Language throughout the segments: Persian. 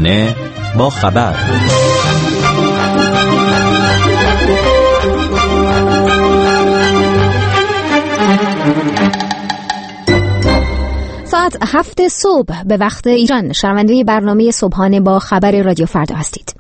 صبحانه با خبر. ساعت 7 صبح به وقت ایران شنونده برنامه صبحانه با خبر رادیو فردا هستید.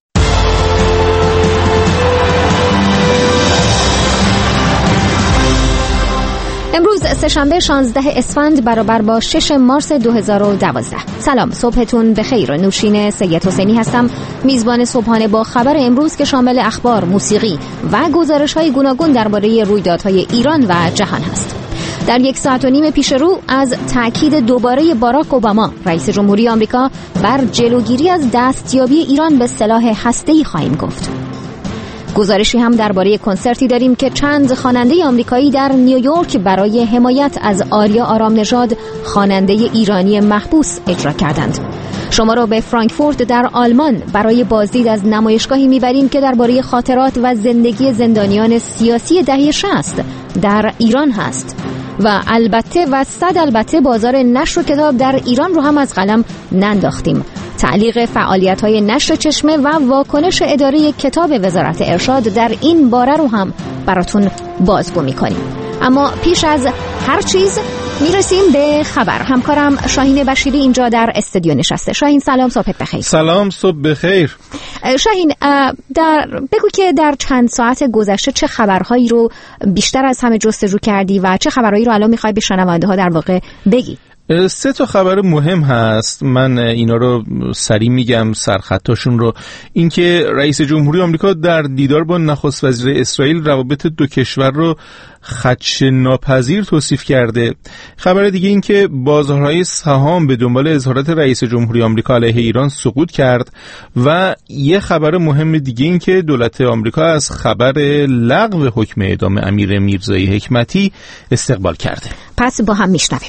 امروز سه‌شنبه 16 اسفند برابر با 6 مارس 2012. سلام، صبحتون بخیر. نوشین سید حسینی هستم، میزبان صبحانه با خبر امروز که شامل اخبار، موسیقی و گزارش‌های گوناگون درباره رویدادهای ایران و جهان هست. در 1 ساعت و نیم پیش رو از تأکید دوباره باراک اوباما رئیس جمهوری آمریکا بر جلوگیری از دستیابی ایران به سلاح هسته‌ای خواهیم گفت. گزارشی هم درباره کنسرتی داریم که چند خواننده آمریکایی در نیویورک برای حمایت از آریا آرامنژاد، خواننده ایرانی محبوس، اجرا کردند. شما را به فرانکفورت در آلمان برای بازدید از نمایشگاهی میبریم که درباره خاطرات و زندگی زندانیان سیاسی دهه 60 در ایران هست. و البته بازار نشر کتاب در ایران رو هم از قلم ننداختیم. تعلیق فعالیت‌های نشر چشمه و واکنش اداره کتاب وزارت ارشاد در این باره رو هم براتون بازگو می‌کنیم. اما پیش از هر چیز میرسیم به خبر. همکارم شاهین بشیری اینجا در استودیو نشسته. شاهین سلام، صبحت بخیر. سلام، صبح بخیر. شاهین، بگو که در چند ساعت گذشته چه خبرهایی رو بیشتر از همه جستجو کردی و چه خبرهایی رو الان میخوای به شنونده ها در واقع بگی؟ 3 تا خبر مهم هست. من اینا رو سریع میگم، سرخطاشون رو. اینکه رئیس جمهوری آمریکا در دیدار با نخست وزیر اسرائیل روابط دو کشور رو خدشه‌ناپذیر توصیف کرده. خبر دیگه این که بازارهای سهام به دنبال اظهارات رئیس جمهوری آمریکا علیه ایران سقوط کرد. و یه خبر مهم دیگه این که دولت آمریکا از خبر لغو حکم اعدام امیر میرزایی حکمتی استقبال کرده. پس با هم میشنویم.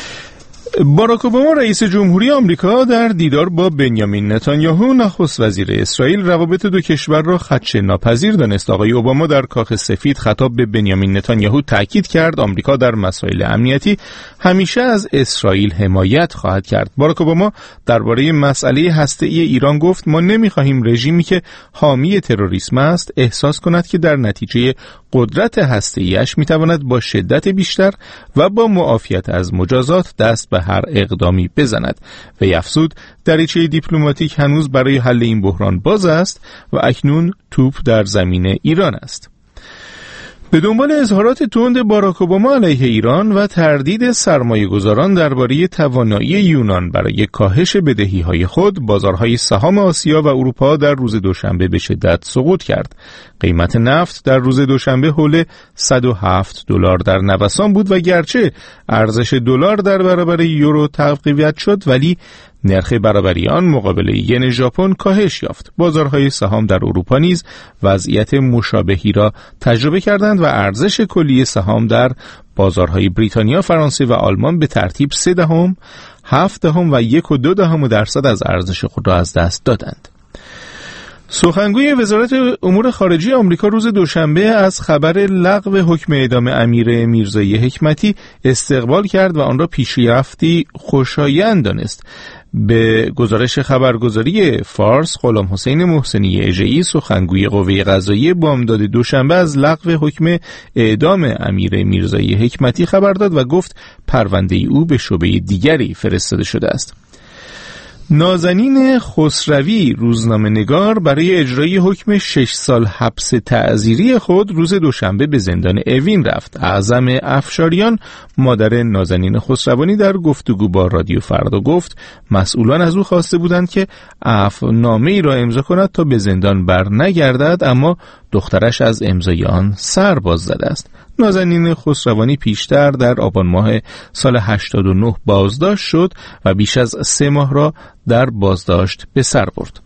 باراک اوباما رئیس جمهوری آمریکا در دیدار با بنیامین نتانیاهو نخست وزیر اسرائیل روابط دو کشور را خدشه‌ناپذیر دانست. آقای اوباما در کاخ سفید خطاب به بنیامین نتانیاهو تاکید کرد آمریکا در مسائل امنیتی همیشه از اسرائیل حمایت خواهد کرد. باراک اوباما درباره مسئله هسته‌ای ایران گفت ما نمی‌خواهیم رژیمی که حامی تروریسم است احساس کند که در نتیجه قدرت هسته‌ایش می‌تواند با شدت بیشتر و با معافیت از مجازات دست به هر اقدامی بزند. و افزود دریچه دیپلماتیک هنوز برای حل این بحران باز است و اکنون توپ در زمین ایران است. به دنبال اظهارات تند باراک اوباما علیه ایران و تردید سرمایه‌گذاران درباره توانایی یونان برای کاهش بدهی‌های خود، بازارهای سهام آسیا و اروپا در روز دوشنبه به شدت سقوط کرد. قیمت نفت در روز دوشنبه حول $107 در نوسان بود و گرچه ارزش دلار در برابر یورو تقویت شد، ولی نرخ برابری آن مقابل ین ژاپن کاهش یافت. بازارهای سهام در اروپا نیز وضعیت مشابهی را تجربه کردند و ارزش کلی سهام در بازارهای بریتانیا، فرانسه و آلمان به ترتیب 3%، 7% و 1.2% از ارزش خود را از دست دادند. سخنگوی وزارت امور خارجه آمریکا روز دوشنبه از خبر لغو حکم اعدام امیر میرزایی حکمتی استقبال کرد و آن را پیشرفتی خوشایند دانست. به گزارش خبرگزاری فارس، غلام حسین محسنی اژه‌ای سخنگوی قوه قضاییه بامداد دوشنبه از لغو حکم اعدام امیر میرزایی حکمتی خبر داد و گفت پرونده او به شعبه دیگری فرستاده شده است. نازنین خسروی روزنامه‌نگار برای اجرای حکم 6 سال حبس تعزیری خود روز دوشنبه به زندان اوین رفت. اعظم افشاریان مادر نازنین خسروانی در گفتگو با رادیو فردا گفت مسئولان از او خواسته بودند که عفونامه‌ای را امضا کند تا به زندان بر نگردد، اما دخترش از امضای آن سر باز زده است. نازنین خسروانی پیشتر در آبان ماه سال 89 بازداشت شد و بیش از 3 ماه را در بازداشت به سر برد.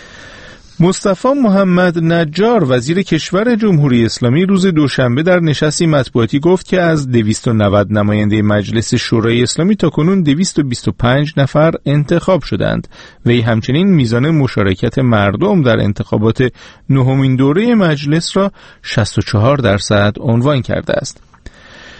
مصطفی محمد نجار وزیر کشور جمهوری اسلامی روز دوشنبه در نشستی مطبوعاتی گفت که از 290 نماینده مجلس شورای اسلامی تاکنون 225 نفر انتخاب شدند. وی همچنین میزان مشارکت مردم در انتخابات 9مین دوره مجلس را 64% عنوان کرده است.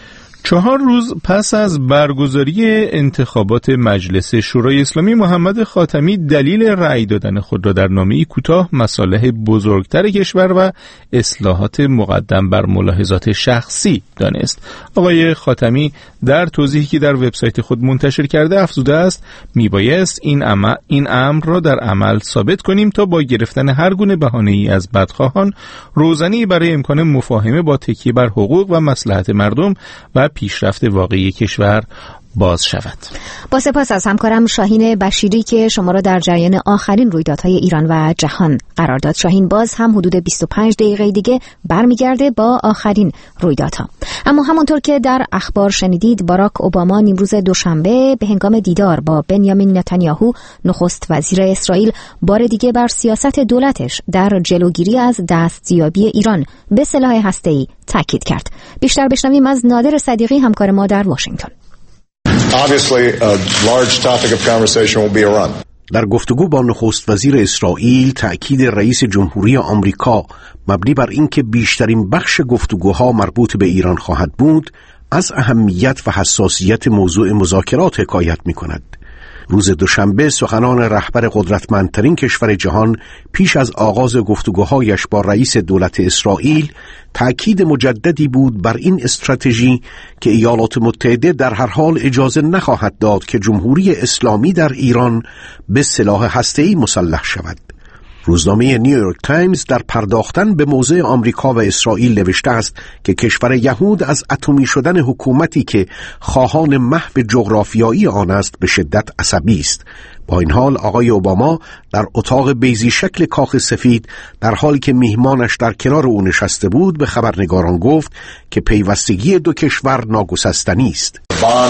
4 روز پس از برگزاری انتخابات مجلس شورای اسلامی، محمد خاتمی دلیل رأی دادن خود را در نامه‌ای کوتاه مصالح بزرگتر کشور و اصلاحات مقدم بر ملاحظات شخصی دانست. آقای خاتمی در توضیحی که در وبسایت خود منتشر کرده افزوده است میبایست این امر را در عمل ثابت کنیم تا با گرفتن هر گونه بهانه‌ای از بدخواهان روزنه‌ای برای امکان مفاهمه با تکیه بر حقوق و مصلحت مردم و پیشرفت واقعی کشور باز شود. با سپاس از همکارم شاهین بشیری که شما را در جریان آخرین رویدادهای ایران و جهان قرار داد. شاهین باز هم حدود 25 دقیقه دیگه برمیگرده با آخرین رویدادها. اما همونطور که در اخبار شنیدید، باراک اوباما نیمروز دوشنبه به هنگام دیدار با بنیامین نتانیاهو نخست وزیر اسرائیل بار دیگه بر سیاست دولتش در جلوگیری از دستیابی ایران به سلاح هسته‌ای تاکید کرد. بیشتر بشنویم از نادر صدیقی همکار ما در واشنگتن. Obviously, a large topic of conversation will be Iran. در گفتگو با نخست وزیر اسرائیل، تأکید رئیس جمهوری آمریکا مبنی بر اینکه بیشترین بخش گفتگوها مربوط به ایران خواهد بود، از اهمیت و حساسیت موضوع مذاکرات حکایت می‌کند. روز دوشنبه سخنان رهبر قدرتمندترین کشور جهان پیش از آغاز گفتگوهایش با رئیس دولت اسرائیل تأکید مجددی بود بر این استراتژی که ایالات متحده در هر حال اجازه نخواهد داد که جمهوری اسلامی در ایران به سلاح هسته‌ای مسلح شود. روزنامه نیویورک تایمز در پرداختن به موضع آمریکا و اسرائیل نوشته است که کشور یهود از اتمی شدن حکومتی که خواهان محو جغرافیایی آن است به شدت عصبی است. با این حال آقای اوباما در اتاق بیضی شکل کاخ سفید در حالی که میهمانش در کنار او نشسته بود به خبرنگاران گفت که پیوستگی دو کشور ناگسستنی است.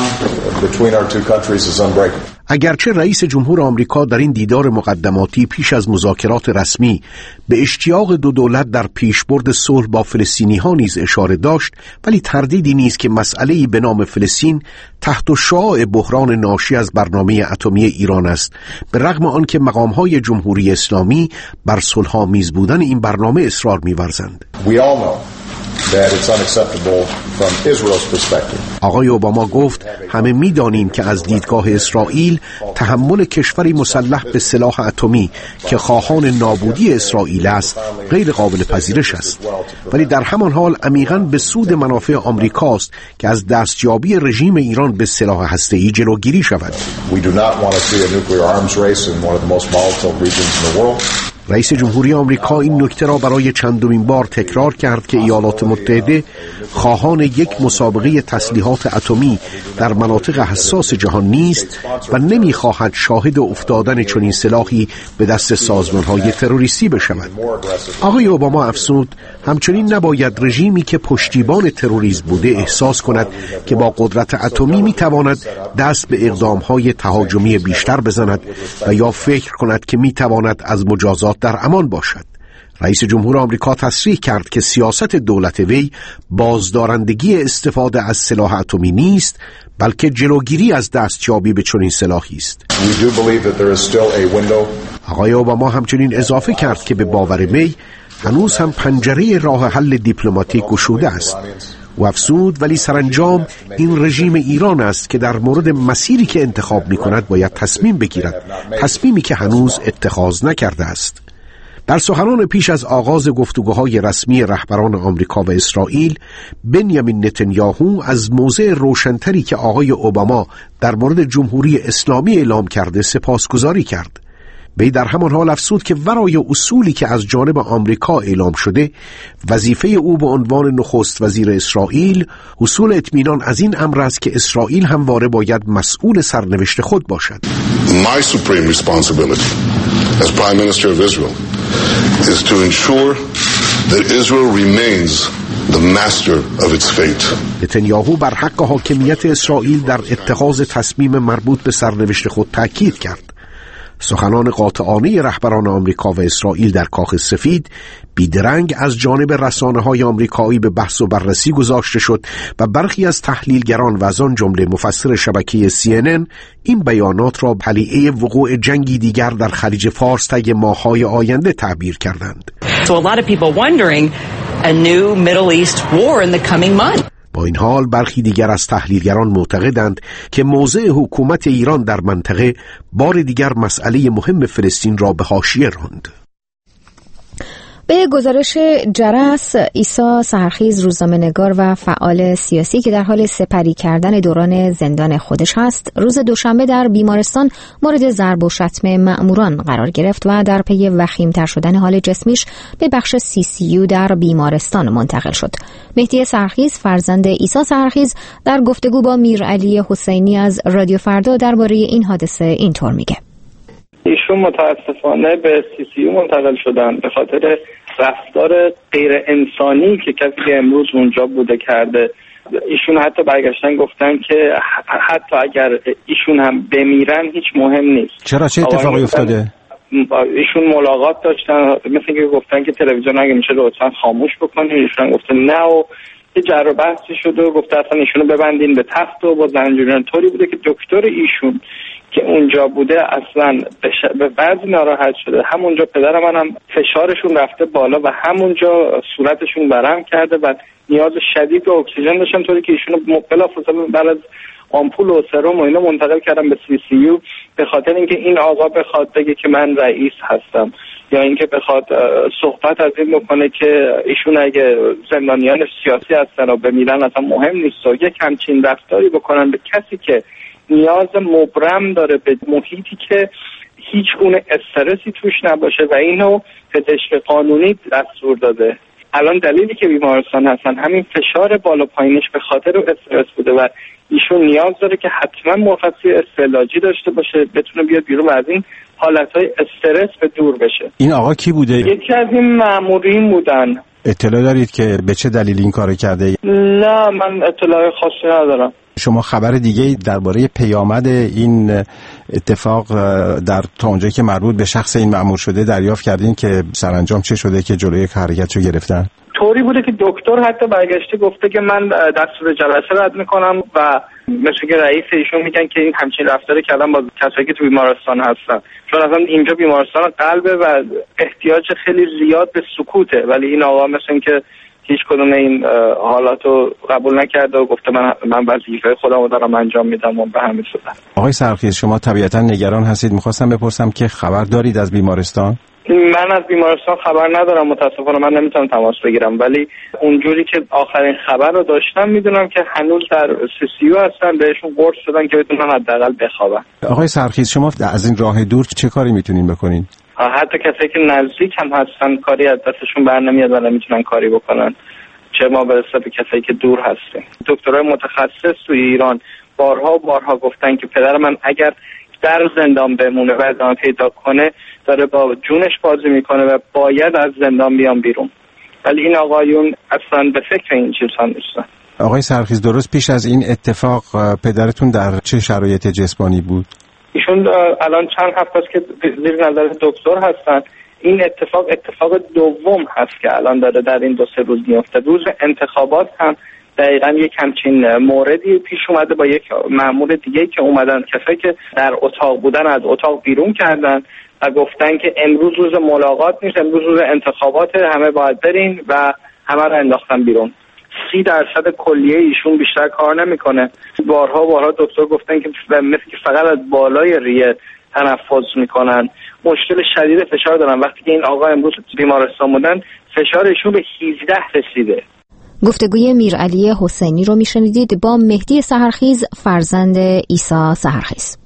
اگرچه رئیس جمهور آمریکا در این دیدار مقدماتی پیش از مذاکرات رسمی به اشتیاق دو دولت در پیشبرد صلح با فلسطینی‌ها نیز اشاره داشت، ولی تردیدی نیست که مسئله‌ای به نام فلسطین تحت شعاع بحران ناشی از برنامه اتمی ایران است، به رغم آنکه مقام‌های جمهوری اسلامی بر صلح‌آمیز بودن این برنامه اصرار می‌ورزند. آقای اوباما گفت همه می‌دانیم که از دیدگاه اسرائیل تحمل کشوری مسلح به سلاح اتمی که خواهان نابودی اسرائیل است غیر قابل پذیرش است، ولی در همان حال عمیقاً به سود منافع آمریکاست که از دستیابی رژیم ایران به سلاح هسته‌ای جلوگیری شود. رئیس جمهوری آمریکا این نکته را برای چندمین بار تکرار کرد که ایالات متحده خواهان یک مسابقه تسلیحات اتمی در مناطق حساس جهان نیست و نمی‌خواهد شاهد افتادن چنین سلاحی به دست سازمان‌های تروریستی بشود. آقای اوباما افزود همچنین نباید رژیمی که پشتیبان تروریسم بوده احساس کند که با قدرت اتمی می‌تواند دست به اقدام‌های تهاجمی بیشتر بزند و یا فکر کند که می‌تواند از مجازات در امان باشد. رئیس جمهور آمریکا تصریح کرد که سیاست دولت وی بازدارندگی استفاده از سلاح اتمی نیست، بلکه جلوگیری از دستیابی به چنین سلاحی است. آقای اوباما همچنین اضافه کرد که به باور وی هنوز هم پنجره راه حل دیپلماتیک گشوده است. و افزود ولی سرانجام این رژیم ایران است که در مورد مسیری که انتخاب می کند باید تصمیم بگیرد، تصمیمی که هنوز اتخاذ نکرده است. در سخنان پیش از آغاز گفتگوهای رسمی رهبران آمریکا و اسرائیل، بنیامین نتانیاهو از موضع روشنتری که آقای اوباما در مورد جمهوری اسلامی اعلام کرده سپاسگزاری کرد. وی در همان حال افزود که ورای اصولی که از جانب آمریکا اعلام شده، وظیفه او به عنوان نخست وزیر اسرائیل حصول اطمینان از این امر است که اسرائیل همواره باید مسئول سرنوشت خود باشد. My supreme responsibility as Prime Minister of Israel is to ensure that Israel remains the master of its fate. نتانیاهو بر حق حاکمیت اسرائیل در اتخاذ تصمیم مربوط به سرنوشت خود تاکید کرد. سخنان قاطعانه رهبران آمریکا و اسرائیل در کاخ سفید بیدرنگ از جانب رسانه‌های آمریکایی به بحث و بررسی گذاشته شد و برخی از تحلیلگران و از آن جمله مفسر شبکه CNN این بیانات را پلیعه وقوع جنگی دیگر در خلیج فارس طی ماه‌های آینده تعبیر کردند. So a lot of people wondering a new Middle East war in the coming months. با این حال برخی دیگر از تحلیلگران معتقدند که موضع حکومت ایران در منطقه بار دیگر مسئله مهم فلسطین را به حاشیه راند. به گزارش جرس، عیسی سحرخیز روزنامه‌نگار و فعال سیاسی که در حال سپری کردن دوران زندان خودش هست، روز دوشنبه در بیمارستان مورد ضرب و شتم مأموران قرار گرفت و در پی وخیم‌تر شدن حال جسمیش به بخش CCU در بیمارستان منتقل شد. مهدی سحرخیز فرزند عیسی سحرخیز در گفتگو با میرعلی حسینی از رادیو فردا درباره این حادثه اینطور میگه: ایشون متاسفانه به CCU منتقل شدن به خاطر رفتار غیر انسانی که کسی امروز اونجا بوده کرده. ایشون حتی برگشتن گفتن که حتی اگر ایشون هم بمیرن هیچ مهم نیست. چرا؟ چه اتفاقی افتاده؟ ایشون ملاقات داشتن، مثل که گفتن که تلویزیون اگه میشه لطفا خاموش بکنید. ایشون گفتن نه و یه جر و بحثی شده و گفته اصلا ایشونو ببندین به تخت و با زنجیرن. طوری بوده که دکتر ایشون که اونجا بوده اصلا به بعضی ناراحت شده. همونجا پدر منم فشارشون رفته بالا و همونجا صورتشون ورم کرده و نیاز شدید به اکسیژن داشتن، طوری که ایشونو بلافاصله بعد از آمپول و سرم و اینا منتقل کردم به CCU به خاطر اینکه این آقا بخواد بگه که من رئیس هستم یا اینکه بخواد صحبت از این بکنه که ایشون اگه زندانیان سیاسی هستن و بمیرن اصلا مهم نیست و یک همچین رفتاری بکنن به کسی که نیاز مبرم داره به محیطی که هیچ گونه استرسی توش نباشه و اینو پزشک قانونی دستور داده. الان دلیلی که بیمارستان هستن همین فشار بالا پایینش به خاطر استرس بوده و ایشون نیاز داره که حتما مرخصی استعلاجی داشته باشه، بتونه بیاد بیرون و از این حالتهای استرس به دور بشه. این آقا کی بوده؟ یکی از این مامورین بودن. اطلاع دارید که به چه دلیل این کارو کرده؟ نه، من اطلاع خاصی ندارم. شما خبر دیگه درباره پیامد این اتفاق در تا اونجایی که مربوط به شخص این مأمور شده دریافت کردین که سرانجام چه شده که جلوی حرکتشو گرفتن؟ طوری بوده که دکتر حتی برگشته گفته که من دستور جلسه رد میکنم و مثل که رئیس ایشون میگن که این همچین رفتاری کردن با کسایی که تو بیمارستان هستن، چون اصلا اینجا بیمارستان قلبه و احتیاج خیلی زیاد به سکوته، ولی این آقا مثل این که هیچ کدوم این حالاتو قبول نکرده و گفته من وظیفه خودمو دارم انجام میدم و به همین صورت. آقای سحرخیز، شما طبیعتا نگران هستید. میخواستم بپرسم که خبر دارید از بیمارستان؟ من از بیمارستان خبر ندارم، متاسفانه من نمیتونم تماس بگیرم، ولی اونجوری که آخرین خبر رو داشتم میدونم که هنوز در CCU هستن، بهشون قرص شدن که بتونن حداقل بخوابن. آقای سحرخیز، شما از این راه دور چه کاری میتونین بکنین؟ حتی کسایی که نزدیک هم هستن کاری از دستشون برنمیاد و نمیتونن کاری بکنن، چه ما برسه به کسایی که دور هستن. دکترای متخصص توی ایران بارها گفتن که پدر من اگر در زندان بمونه و ادامه پیدا کنه داره با جونش بازی میکنه و باید از زندان بیان بیرون، ولی این آقایون اصلا به فکر این چیزها نیستن. آقای سحرخیز، درست پیش از این اتفاق پدرتون در چه شرایط جسمانی بود؟ ایشون الان چند هفته است که زیر نظر دکتر هستن. این اتفاق دوم هست که الان داره در این 2-3 روز میفته. روز انتخابات هم دقیقاً یک همچین موردی پیش اومده با یک مأمور دیگه که اومدن، کسایی که در اتاق بودن از اتاق بیرون کردن و گفتن که امروز روز ملاقات نیست، امروز روز انتخابات، همه باید برین و همه رو انداختن بیرون. 30% کلیه ایشون بیشتر کار نمیکنه. بارها دکتر گفتن که مثل که فقط از بالای ریه تنفس میکنن. مشکل شدید فشار دارن. وقتی که این آقا امروز بیمارستان بودن فشار ایشون به 18 رسیده. گفتگوی میرعلی حسینی رو میشنیدید با مهدی سحرخیز فرزند عیسی سحرخیز.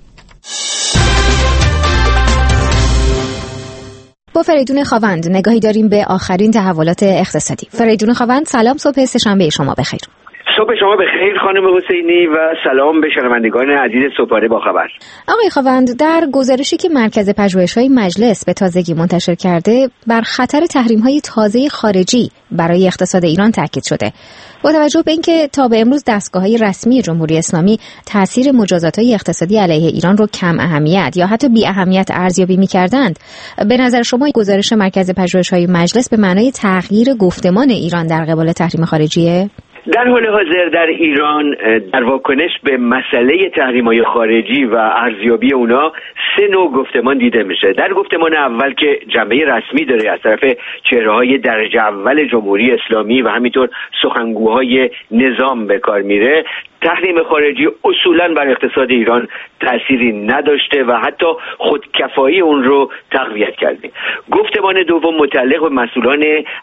با فریدون خاوند نگاهی داریم به آخرین تحولات اقتصادی. فریدون خاوند، سلام، صبح سه‌شنبه شما بخیر. صبح شما بخیر خانم حسینی و سلام به شنوندگان عزیز صبحانه با خبر. آقای خاوند، در گزارشی که مرکز پژوهش‌های مجلس به تازگی منتشر کرده بر خطر تحریم‌های تازه خارجی برای اقتصاد ایران تاکید شده. با توجه به اینکه تا به امروز دستگاه‌های رسمی جمهوری اسلامی تاثیر مجازات‌های اقتصادی علیه ایران رو کم اهمیت یا حتی بی اهمیت ارزیابی می‌کردند، به نظر شما گزارش مرکز پژوهش‌های مجلس به معنای تغییر گفتمان ایران در قبال تحریم خارجیه؟ در حال حاضر در ایران در واکنش به مسئله تحریم‌های خارجی و ارزیابی اونا 3 نوع گفتمان دیده میشه. در گفتمان اول که جنبه رسمی داره از طرف چهره‌های درجه اول جمهوری اسلامی و همینطور سخنگوهای نظام به کار میره، تحریم خارجی اصولاً بر اقتصاد ایران تأثیری نداشته و حتی خودکفایی اون رو تقویت کرده. گفتمان دوم متعلق به مسئولان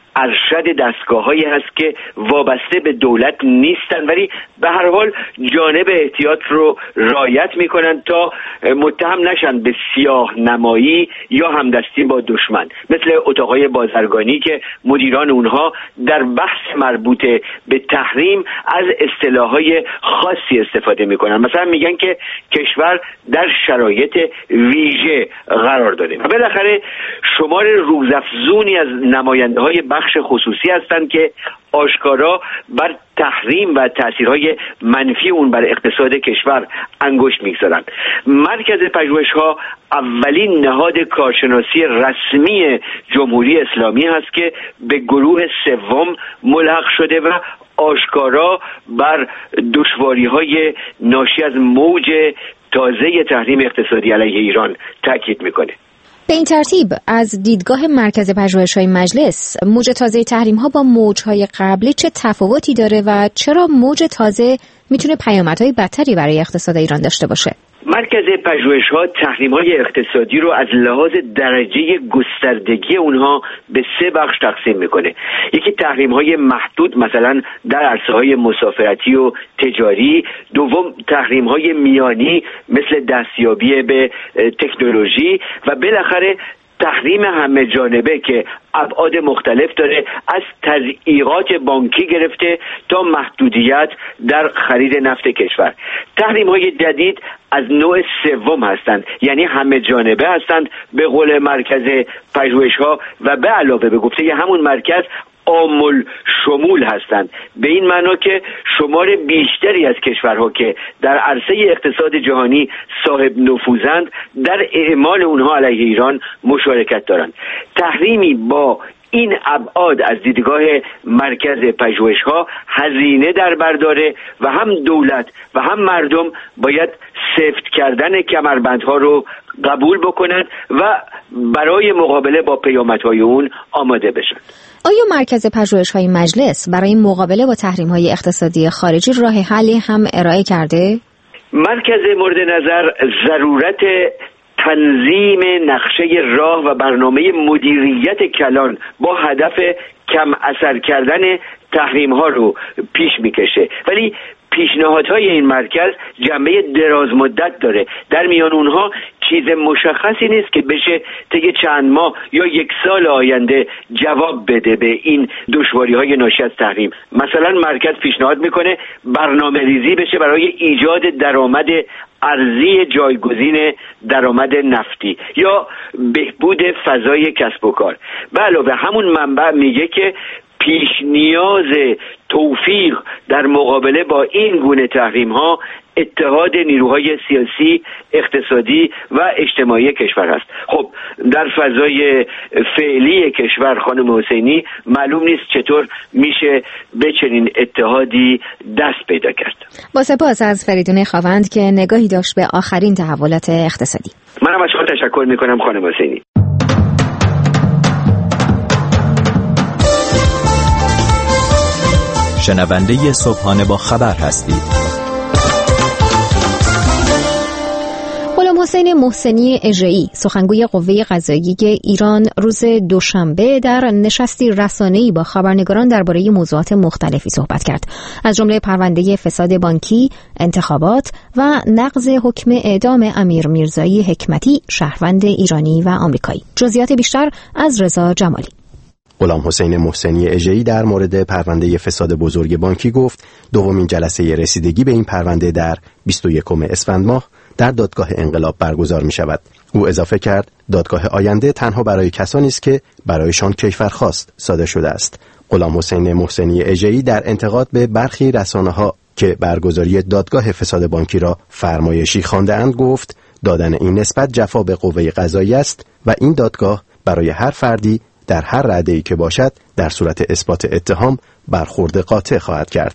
ارشد دستگاه‌هایی هست که وابسته به دولت نیستن ولی به هر حال جانب احتیاط رو رعایت میکنن تا متهم نشن به سیاه نمایی یا همدستی با دشمن، مثل اتاقای بازرگانی که مدیران اونها در بحث مربوط به تحریم از اصطلاحهای خاصی استفاده میکنن. مثلا میگن که کشور در شرایط ویژه قرار داره و بالاخره شمار روزافزونی از نماینده‌های بخش خصوصی هستند که آشکارا بر تحریم و تأثیرهای منفی اون بر اقتصاد کشور انگشت میگذارند. مرکز پژوهش‌ها اولین نهاد کارشناسی رسمی جمهوری اسلامی هست که به گروه سوم ملحق شده و آشکارا بر دشواری‌های ناشی از موج تازه تحریم اقتصادی علیه ایران تاکید میکنه. به این ترتیب از دیدگاه مرکز پژوهش‌های مجلس موج تازه تحریم‌ها با موج‌های قبلی چه تفاوتی داره و چرا موج تازه میتونه پیامدهای بدتری برای اقتصاد ایران داشته باشه؟ مرکز پژوهش‌ها تحریم‌های اقتصادی رو از لحاظ درجه گستردگی اونها به 3 بخش تقسیم میکنه. یکی تحریم‌های محدود مثلا در عرصه‌های مسافرتی و تجاری، دوم تحریم‌های میانی مثل دستیابی به تکنولوژی و بالاخره تحریم همه جانبه که ابعاد مختلف داره، از تضییقات بانکی گرفته تا محدودیت در خرید نفت کشور. تحریم‌های جدید از نوع سوم هستند، یعنی همه جانبه هستند به قول مرکز پژوهش‌ها و به علاوه به گفته همون مرکز عامل شمول هستند، به این معنا که شمار بیشتری از کشورها که در عرصه اقتصاد جهانی صاحب نفوذند در اعمال اونها علیه ایران مشارکت دارند. تحریمی با این ابعاد از دیدگاه مرکز پژوهش‌ها هزینه در بر داره و هم دولت و هم مردم باید سفت کردن کمربندها رو قبول بکنند و برای مقابله با پیامدهای اون آماده بشن. آیا مرکز پژوهش‌های مجلس برای مقابله با تحریم‌های اقتصادی خارجی راه حلی هم ارائه کرده؟ مرکز مورد نظر ضرورت تنظیم نقشه راه و برنامه مدیریت کلان با هدف کم اثر کردن تحریم‌ها رو پیش میکشه، ولی پیشنهادهای این مرکز جنبه دراز مدت داره. در میان اونها چیز مشخصی نیست که بشه طی چند ماه یا 1 سال آینده جواب بده به این دشواری‌های ناشی از تحریم. مثلا مرکز پیشنهاد میکنه برنامه ریزی بشه برای ایجاد درآمد ارزی جایگزین درآمد نفتی یا بهبود فضای کسب و کار. به علاوه همون منبع میگه که پیش نیاز توفیق در مقابله با این گونه تحریم ها اتحاد نیروهای سیاسی، اقتصادی و اجتماعی کشور است. خب در فضای فعلی کشور خانم حسینی معلوم نیست چطور میشه به چنین اتحادی دست پیدا کرد. با سپاس از فریدون خاوند که نگاهی داشت به آخرین تحولات اقتصادی. منم از شما تشکر میکنم خانم حسینی. شنونده صبحانه با خبر هستید. غلام حسین محسنی اژه‌ای سخنگوی قوه قضاییه ایران روز دوشنبه در نشستی رسانه‌ای با خبرنگاران درباره موضوعات مختلفی صحبت کرد، از جمله پرونده فساد بانکی، انتخابات و نقض حکم اعدام امیر میرزایی حکمتی شهروند ایرانی و آمریکایی. جزئیات بیشتر از رضا جمالی. غلام حسین محسنی اژه‌ای در مورد پرونده فساد بزرگ بانکی گفت دومین جلسه رسیدگی به این پرونده در 21 اسفند ماه در دادگاه انقلاب برگزار می شود. او اضافه کرد دادگاه آینده تنها برای کسانی است که برایشان کیفرخواست صادر شده است. غلام حسین محسنی اژه‌ای در انتقاد به برخی رسانه‌ها که برگزاری دادگاه فساد بانکی را فرمایشی خوانده‌اند گفت دادن این نسبت جفا به قوه قضاییه است و این دادگاه برای هر فردی در هر رأیی که باشد در صورت اثبات اتهام برخورد قاطع خواهد کرد.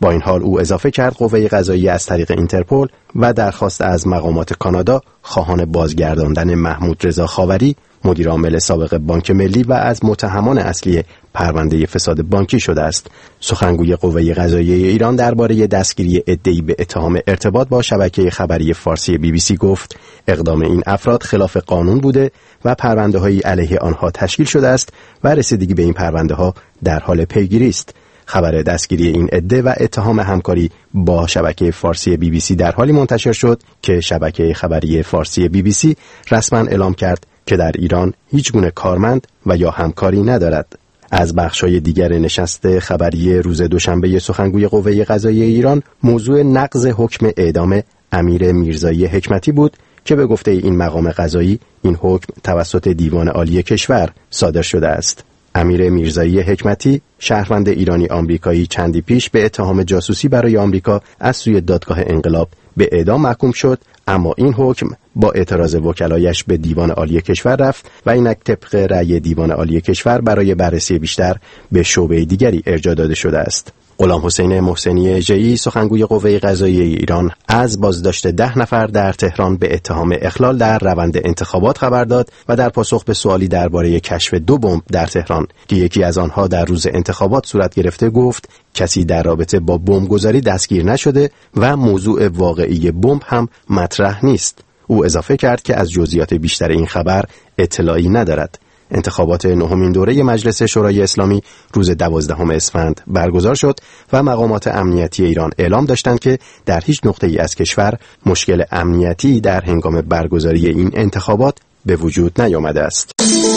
با این حال او اضافه کرد قوه قضاییه از طریق اینترپل و درخواست از مقامات کانادا خواهان بازگرداندن محمود رضا خاوری مدیر عامل سابق بانک ملی و از متهمان اصلی پرونده فساد بانکی شده است. سخنگوی قوه قضاییه ایران درباره دستگیری عده‌ای به اتهام ارتباط با شبکه خبری فارسی BBC گفت اقدام این افراد خلاف قانون بوده و پرونده‌هایی علیه آنها تشکیل شده است و رسیدگی به این پرونده‌ها در حال پیگیری است. خبر دستگیری این عده و اتهام همکاری با شبکه فارسی BBC در حالی منتشر شد که شبکه خبری فارسی BBC رسما اعلام کرد که در ایران هیچ گونه کارمند و یا همکاری ندارد. از بخش‌های دیگر نشست خبری روز دوشنبه سخنگوی قوه قضاییه ایران موضوع نقض حکم اعدام امیر میرزایی حکمتی بود که به گفته این مقام قضایی این حکم توسط دیوان عالی کشور صادر شده است. امیر میرزایی حکمتی شهروند ایرانی آمریکایی چندی پیش به اتهام جاسوسی برای آمریکا از سوی دادگاه انقلاب به اعدام محکوم شد، اما این حکم با اعتراض وکلایش به دیوان عالی کشور رفت و اینک طبق رأی دیوان عالی کشور برای بررسی بیشتر به شعبه دیگری ارجاع داده شده است. غلام حسین محسنی اژه‌ای سخنگوی قوه قضاییه ایران از بازداشت 10 نفر در تهران به اتهام اخلال در روند انتخابات خبر داد و در پاسخ به سوالی درباره کشف 2 بمب در تهران که یکی از آنها در روز انتخابات صورت گرفته گفت کسی در رابطه با بمبگذاری دستگیر نشده و موضوع واقعی بمب هم مطرح نیست. او اضافه کرد که از جزئیات بیشتر این خبر اطلاعی ندارد. انتخابات 9مین دوره مجلس شورای اسلامی روز 12 اسفند برگزار شد و مقامات امنیتی ایران اعلام داشتند که در هیچ نقطه‌ای از کشور مشکل امنیتی در هنگام برگزاری این انتخابات به وجود نیامده است.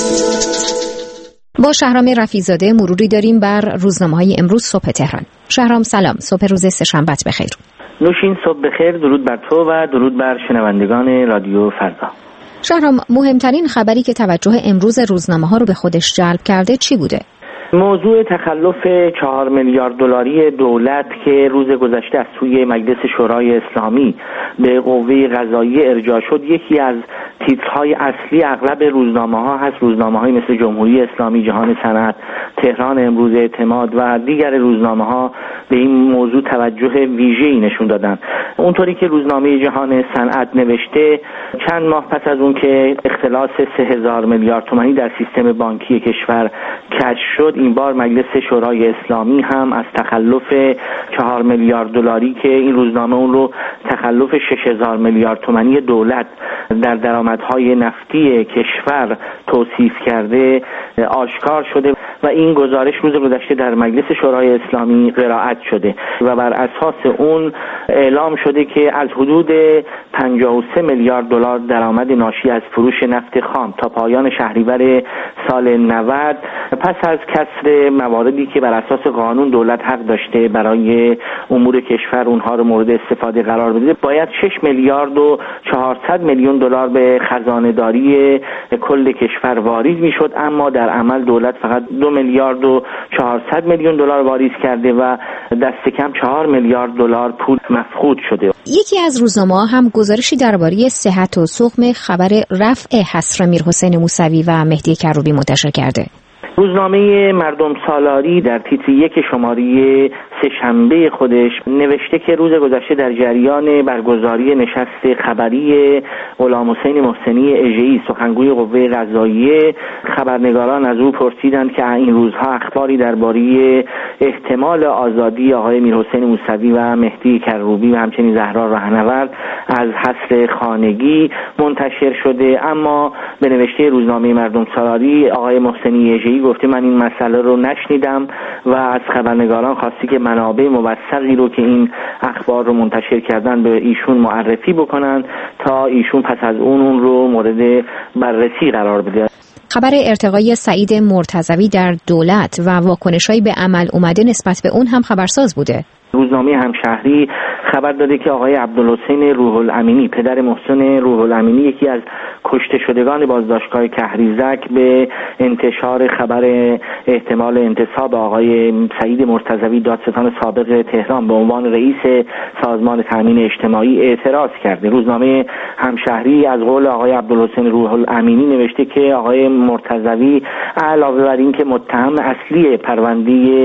با شهرام رفیع‌زاده مروری داریم بر روزنامه‌های امروز صبح تهران. شهرام سلام، صبح روز سه‌شنبه بخیر. نوشین صبح بخیر، درود بر تو و درود بر شنوندگان رادیو فردا. شهرام، مهمترین خبری که توجه امروز روزنامه‌ها رو به خودش جلب کرده چی بوده؟ موضوع تخلف 4 میلیارد دلاری دولت که روز گذشته از سوی مجلس شورای اسلامی به قوه قضاییه ارجاع شد یکی از تیترهای اصلی اغلب روزنامه‌ها هست. روزنامه‌های مثل جمهوری اسلامی، جهان صنعت، تهران امروز، اعتماد و دیگر روزنامه‌ها به این موضوع توجه ویژه‌ای نشون دادن. اونطوری که روزنامه جهان صنعت نوشته چند ماه پس از اون که اختلاس 3000 میلیارد تومانی در سیستم بانکی کشور کشف شد، این بار مجلس شورای اسلامی هم از تخلف 4 میلیارد دلاری که این روزنامه اون رو تخلف 6000 میلیارد تومانی دولت در درآمدهای نفتی کشور توصیف کرده آشکار شده و این گزارش روز گذشته در مجلس شورای اسلامی قرائت شده و بر اساس اون اعلام شده که از حدود 53 میلیارد دلار درآمد ناشی از فروش نفت خام تا پایان شهریور سال 90 پس از کسر مواردی که بر اساس قانون دولت حق داشته برای امور کشور اونها رو مورد استفاده قرار بده، باید 6 میلیارد و 400 میلیون دلار به خزانه‌داری کل کشور واریز میشد، اما در عمل دولت فقط 2 میلیارد و 400 میلیون دلار واریز کرده و دست کم 4 میلیارد دلار پول مفقود شده. یکی از روزنامه‌ها هم گزارشی درباره صحت و سقم خبر رفع حصر میرحسین موسوی و مهدی کروبی منتشر کرده. روزنامه مردم سالاری در تیتر 1 شماره سه‌شنبه خودش نوشته که روز گذشته در جریان برگزاری نشست خبری غلام حسین محسنی اژه‌ای سخنگوی قوه قضاییه خبرنگاران از او پرسیدند که این روزها اخباری درباره احتمال آزادی آقای میرحسین موسوی و مهدی کروبی و همچنین زهرا راهنورد از حصر خانگی منتشر شده، اما به نوشته روزنامه مردم سالاری آقای محسنی اژه‌ای گفته من این مسئله رو نشنیدم و از خبرنگاران خواستی که منابع موثقی رو که این اخبار رو منتشر کردن به ایشون معرفی بکنن تا ایشون پس از اون رو مورد بررسی قرار بده. خبر ارتقای سعید مرتضوی در دولت و واکنش‌هایی به عمل اومده نسبت به اون هم خبرساز بوده. روزنامه همشهری خبر داده که آقای عبدالحسین روح الامینی پدر محسن روح الامینی یکی از کشته شدگان بازداشتگاه کهریزک به انتشار خبر احتمال انتصاب آقای سعید مرتضوی دادستان سابق تهران به عنوان رئیس سازمان تامین اجتماعی اعتراض کرده. روزنامه همشهری از قول آقای عبدالحسین روح الامینی نوشته که آقای مرتضوی علاوه بر این که متهم اصلی پرونده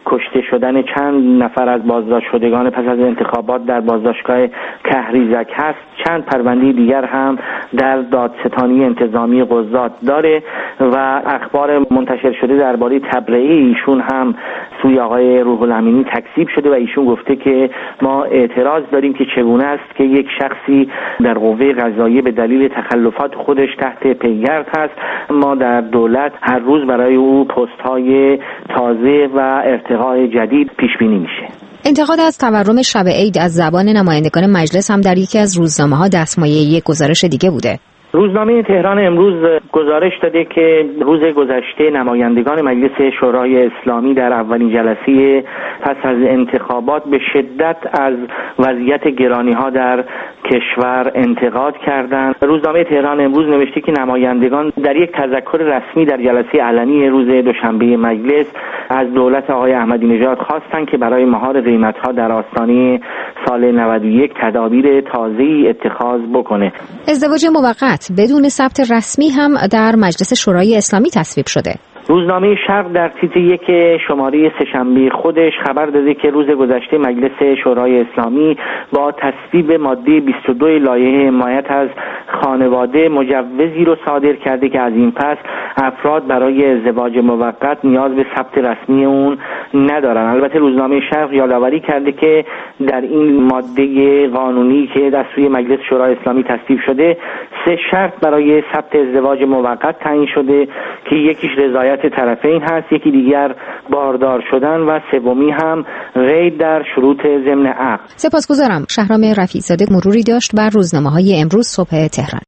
کشته شدن چند نفر از بازداشت شدگان پس از انتخابات در بازداشتگاه کهریزک هست. چند پرونده دیگر هم در دادستانی انتظامی قضات داره و اخبار منتشر شده درباره تبرئه ایشون هم سوی آقای روح الامینی تکذیب شده و ایشون گفته که ما اعتراض داریم که چگونه است که یک شخصی در قوه قضاییه به دلیل تخلفات خودش تحت پیگرد هست. ما در دولت هر روز برای او پست‌های تازه و ارتقاء جدید پیش بینی میشه. انتقاد از تورم شب عید از زبان نمایندگان مجلس هم در یکی از روزنامه‌ها دستمایه یک گزارش دیگه بوده. روزنامه تهران امروز گزارش داده که روز گذشته نمایندگان مجلس شورای اسلامی در اولین جلسه پس از انتخابات به شدت از وضعیت گرانی‌ها در کشور انتقاد کردند. روزنامه تهران امروز نوشته که نمایندگان در یک تذکر رسمی در جلسه علنی روز دوشنبه مجلس از دولت آقای احمدی نژاد خواستند که برای مهار قیمت‌ها در آستانه سال 91 تدابیر تازه‌ای اتخاذ بکنه. ازدواج موقت بدون ثبت رسمی هم در مجلس شورای اسلامی تصویب شده. روزنامه شرق در تیتر یک شماره سه‌شنبه خودش خبر داده که روز گذشته مجلس شورای اسلامی با تصویب ماده 22 لایحه حمایت از خانواده مجوزی رو صادر کرده که از این پس افراد برای ازدواج موقت نیاز به ثبت رسمی اون ندارن. البته روزنامه شرق یادآوری کرده که در این ماده قانونی که از سوی مجلس شورای اسلامی تصویب شده 3 شرط برای ثبت ازدواج موقت تعیین شده که یکیش رضایت طرفین هست، یکی دیگر باردار شدن و سومی هم قید در شروط ضمن عقد. سپاسگزارم. شهرام رفیع‌زاده مروری داشت بر روزنامه‌های امروز صبح تهران.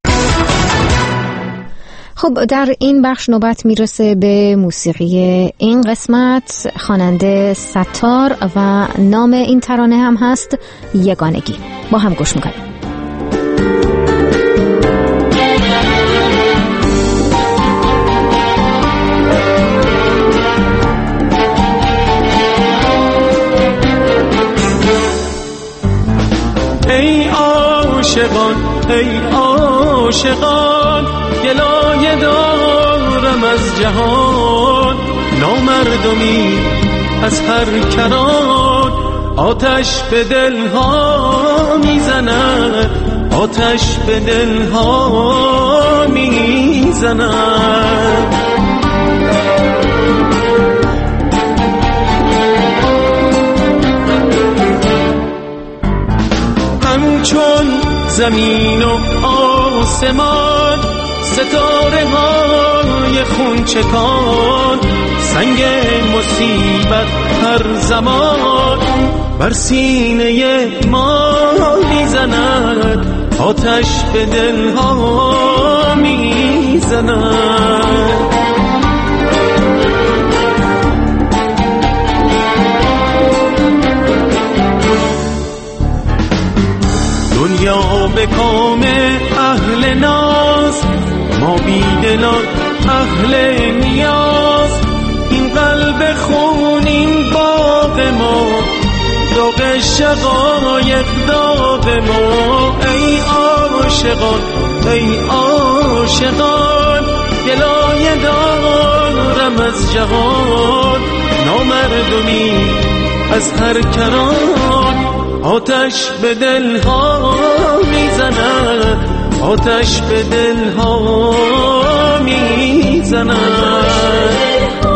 خب در این بخش نوبت میرسه به موسیقی این قسمت. خواننده ستار و نام این ترانه هم هست یگانگی. با هم گوش میکنیم. ای عاشقان ای عاشقان گلایه دارم از جهان، نامردمی از هر کنار آتش به دلها میزند، آتش به دلها میزند. همچون زمین و آسمان ستاره های خونچکان، سنگ مصیبت هر زمان بر سینه ما میزند، آتش به دلها میزند. دنیا به کام اهل ناز، ما بیدلان اهل نیاز، این قلب خونین باغ ما، داغ شقایق داغ ما. ای عاشقان ای عاشقان گلایه دارم از جهان، نامردمی از هر کنار آتش به دلها میزند، آتش به دلها میزند.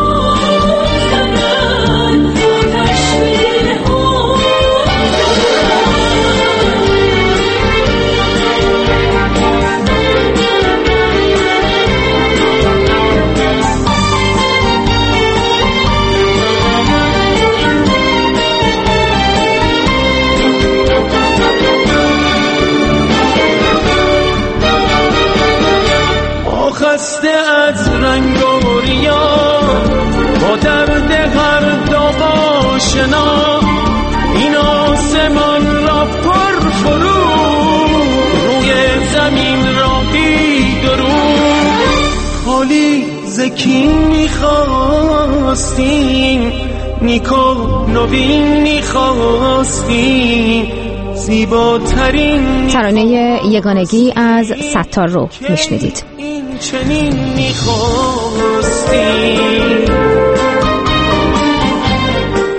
خسته از رنگ و ریا با درد هر داغ آشنا، این آسمان را پر فرو، روی زمین را بی درو. خالی زکی میخواستیم، نیکو نوین میخواستیم، زیباترین ترانه یگانگی از ستار رو میشنیدید. چنین میخواستی.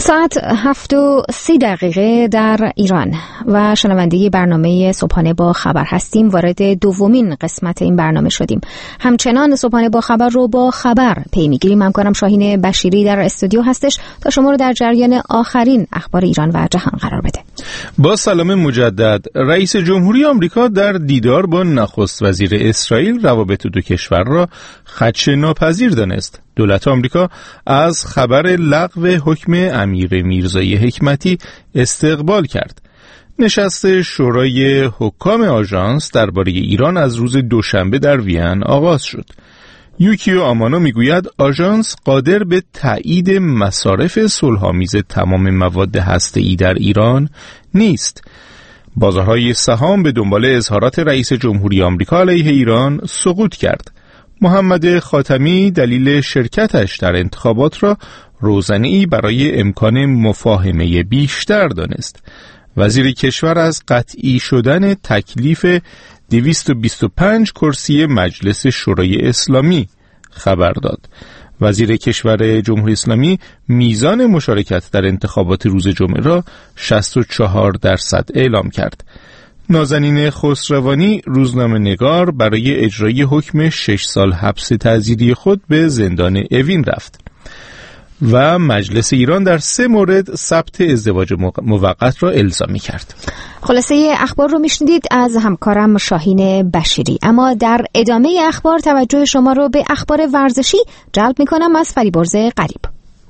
ساعت 7:30 در ایران و شنونده برنامه صبحانه با خبر هستیم. وارد دومین قسمت این برنامه شدیم. همچنان صبحانه با خبر رو با خبر پی میگیریم. همکارم شاهین بشیری در استودیو هستش تا شما رو در جریان آخرین اخبار ایران و جهان قرار بده. با سلام مجدد، رئیس جمهوری آمریکا در دیدار با نخست وزیر اسرائیل روابط دو کشور را خدشه‌ناپذیر دانست. دولت آمریکا از خبر لغو حکم امیر میرزایی حکمتی استقبال کرد. نشست شورای حکام آژانس درباره ایران از روز دوشنبه در وین آغاز شد. یوکیو آمانو میگوید آژانس قادر به تایید مصارف صلح‌آمیز تمام مواد هسته‌ای در ایران نیست. بازارهای سهام به دنبال اظهارات رئیس جمهوری آمریکا علیه ایران سقوط کرد. محمد خاتمی دلیل شرکتش در انتخابات را روزنه‌ای برای امکان مفاهمه بیشتر دانست. وزیر کشور از قطعی شدن تکلیف 225 کرسی مجلس شورای اسلامی خبر داد. وزیر کشور جمهوری اسلامی میزان مشارکت در انتخابات روز جمعه را 64% اعلام کرد. نازنین خسروانی روزنامه‌نگار برای اجرای حکم 6 سال حبس تعزیری خود به زندان اوین رفت. و مجلس ایران در 3 مورد ثبت ازدواج موقت را الزامی کرد. خلاصه اخبار رو میشنیدید از همکارم شاهین بشیری. اما در ادامه اخبار توجه شما رو به اخبار ورزشی جلب میکنم از فریبرز قریب.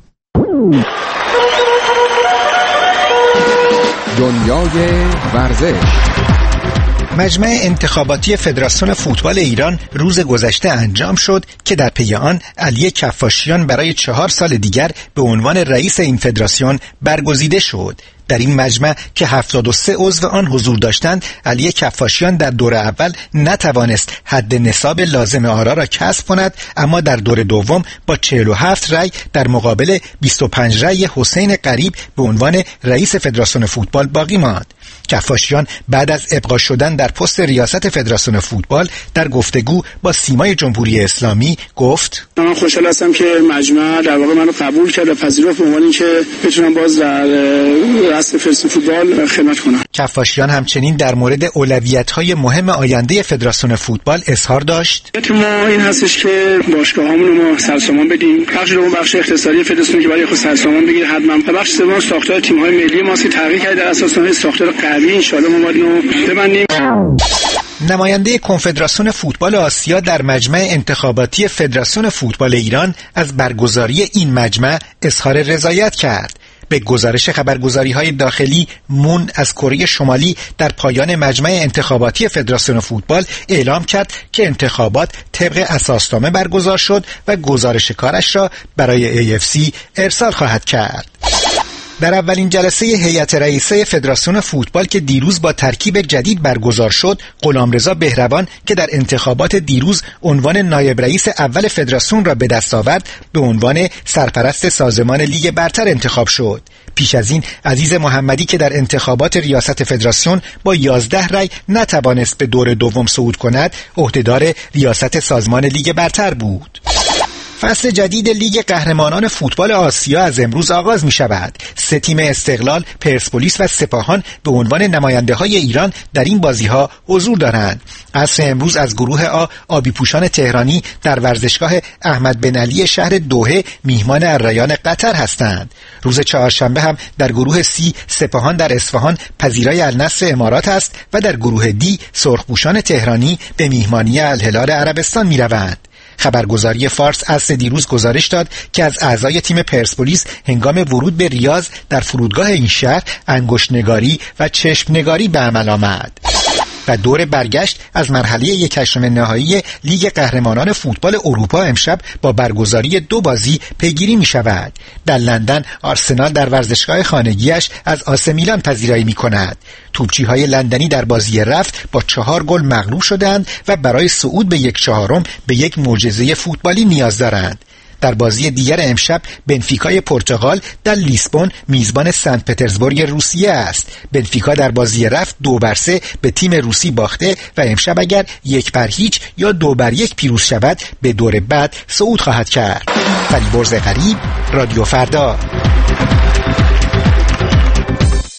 دنیای ورزش. مجمع انتخاباتی فدراسیون فوتبال ایران روز گذشته انجام شد که در پی آن علی کفاشیان برای 4 سال دیگر به عنوان رئیس این فدراسیون برگزیده شد. در این مجمع که 73 عضو آن حضور داشتند، علی کفاشیان در دور اول نتوانست حد نصاب لازم آرا را کسب کند، اما در دور دوم با 47 رأی در مقابل 25 رأی حسین قریب به عنوان رئیس فدراسیون فوتبال باقی ماند. کفاشیان بعد از ابقا شدن در پست ریاست فدراسیون فوتبال در گفتگو با سیمای جمهوری اسلامی گفت: من خوشحال هستم که مجمع در واقع منو قبول کرد و پذیرفت به عنوان اینکه بتونم باز در رئیس فدراسیون فوتبال خدمت کنم. کفاشیان همچنین در مورد اولویت‌های مهم آینده فدراسیون فوتبال اظهار داشت: ما این هستش که باشگاه‌هامون رو سرسامان بدیم. بخش دوم بخش اقتصادی فدراسیون که برای خود سرسامان بگیره حتما. و بخش سوم ساختار تیم‌های ملی ما که تغییر کرده در اساس اون ساختار قوی ان شاءالله ما باید اینو ببندیم. نماینده کنفدراسیون فوتبال آسیا در مجمع انتخاباتی فدراسیون فوتبال ایران از برگزاری این مجمع اظهار رضایت کرد. به گزارش خبرگزاری‌های داخلی، مون از کره شمالی در پایان مجمع انتخاباتی فدراسیون فوتبال اعلام کرد که انتخابات طبق اساسنامه برگزار شد و گزارش کارش را برای AFC ارسال خواهد کرد. در اولین جلسه هیئت رئیسه فدراسیون فوتبال که دیروز با ترکیب جدید برگزار شد، غلامرضا بهروان که در انتخابات دیروز عنوان نایب رئیس اول فدراسیون را به دست آورد، به عنوان سرپرست سازمان لیگ برتر انتخاب شد. پیش از این عزیز محمدی که در انتخابات ریاست فدراسیون با 11 رأی نتوانست به دور دوم صعود کند، عهدهدار ریاست سازمان لیگ برتر بود. فصل جدید لیگ قهرمانان فوتبال آسیا از امروز آغاز می شود. 3 تیم استقلال، پرسپولیس و سپاهان به عنوان نماینده های ایران در این بازی ها حضور دارند. عصر امروز از گروه آ آبی پوشان تهرانی در ورزشگاه احمد بن علی شهر دوحه میهمان الریان قطر هستند. روز چهارشنبه هم در گروه سی سپاهان در اصفهان پذیرای النصر امارات است و در گروه دی سرخپوشان تهرانی به میهمانی الهلال عربستان می روند. خبرگزاری فارس از دیروز گزارش داد که از اعضای تیم پرسپولیس هنگام ورود به ریاض در فرودگاه این شهر انگشت‌نگاری و چشم‌نگاری به عمل آمد. و دور برگشت از مرحله 1/8 نهایی لیگ قهرمانان فوتبال اروپا امشب با برگزاری 2 بازی پیگیری می شود. در لندن آرسنال در ورزشگاه خانگیش از آس میلان پذیرایی می کند. توپچی‌های لندنی در بازی رفت با 4 گل مغلوب شدند و برای صعود به 1/4 به یک معجزه فوتبالی نیاز دارند. در بازی دیگر امشب بنفیکای پرتغال در لیسبون میزبان سنت پترزبورگ روسیه است. بنفیکا در بازی رفت 2-3 به تیم روسی باخته و امشب اگر 1-0 یا 2-1 پیروز شود به دور بعد صعود خواهد کرد. فریبرز قریب، رادیو فردا.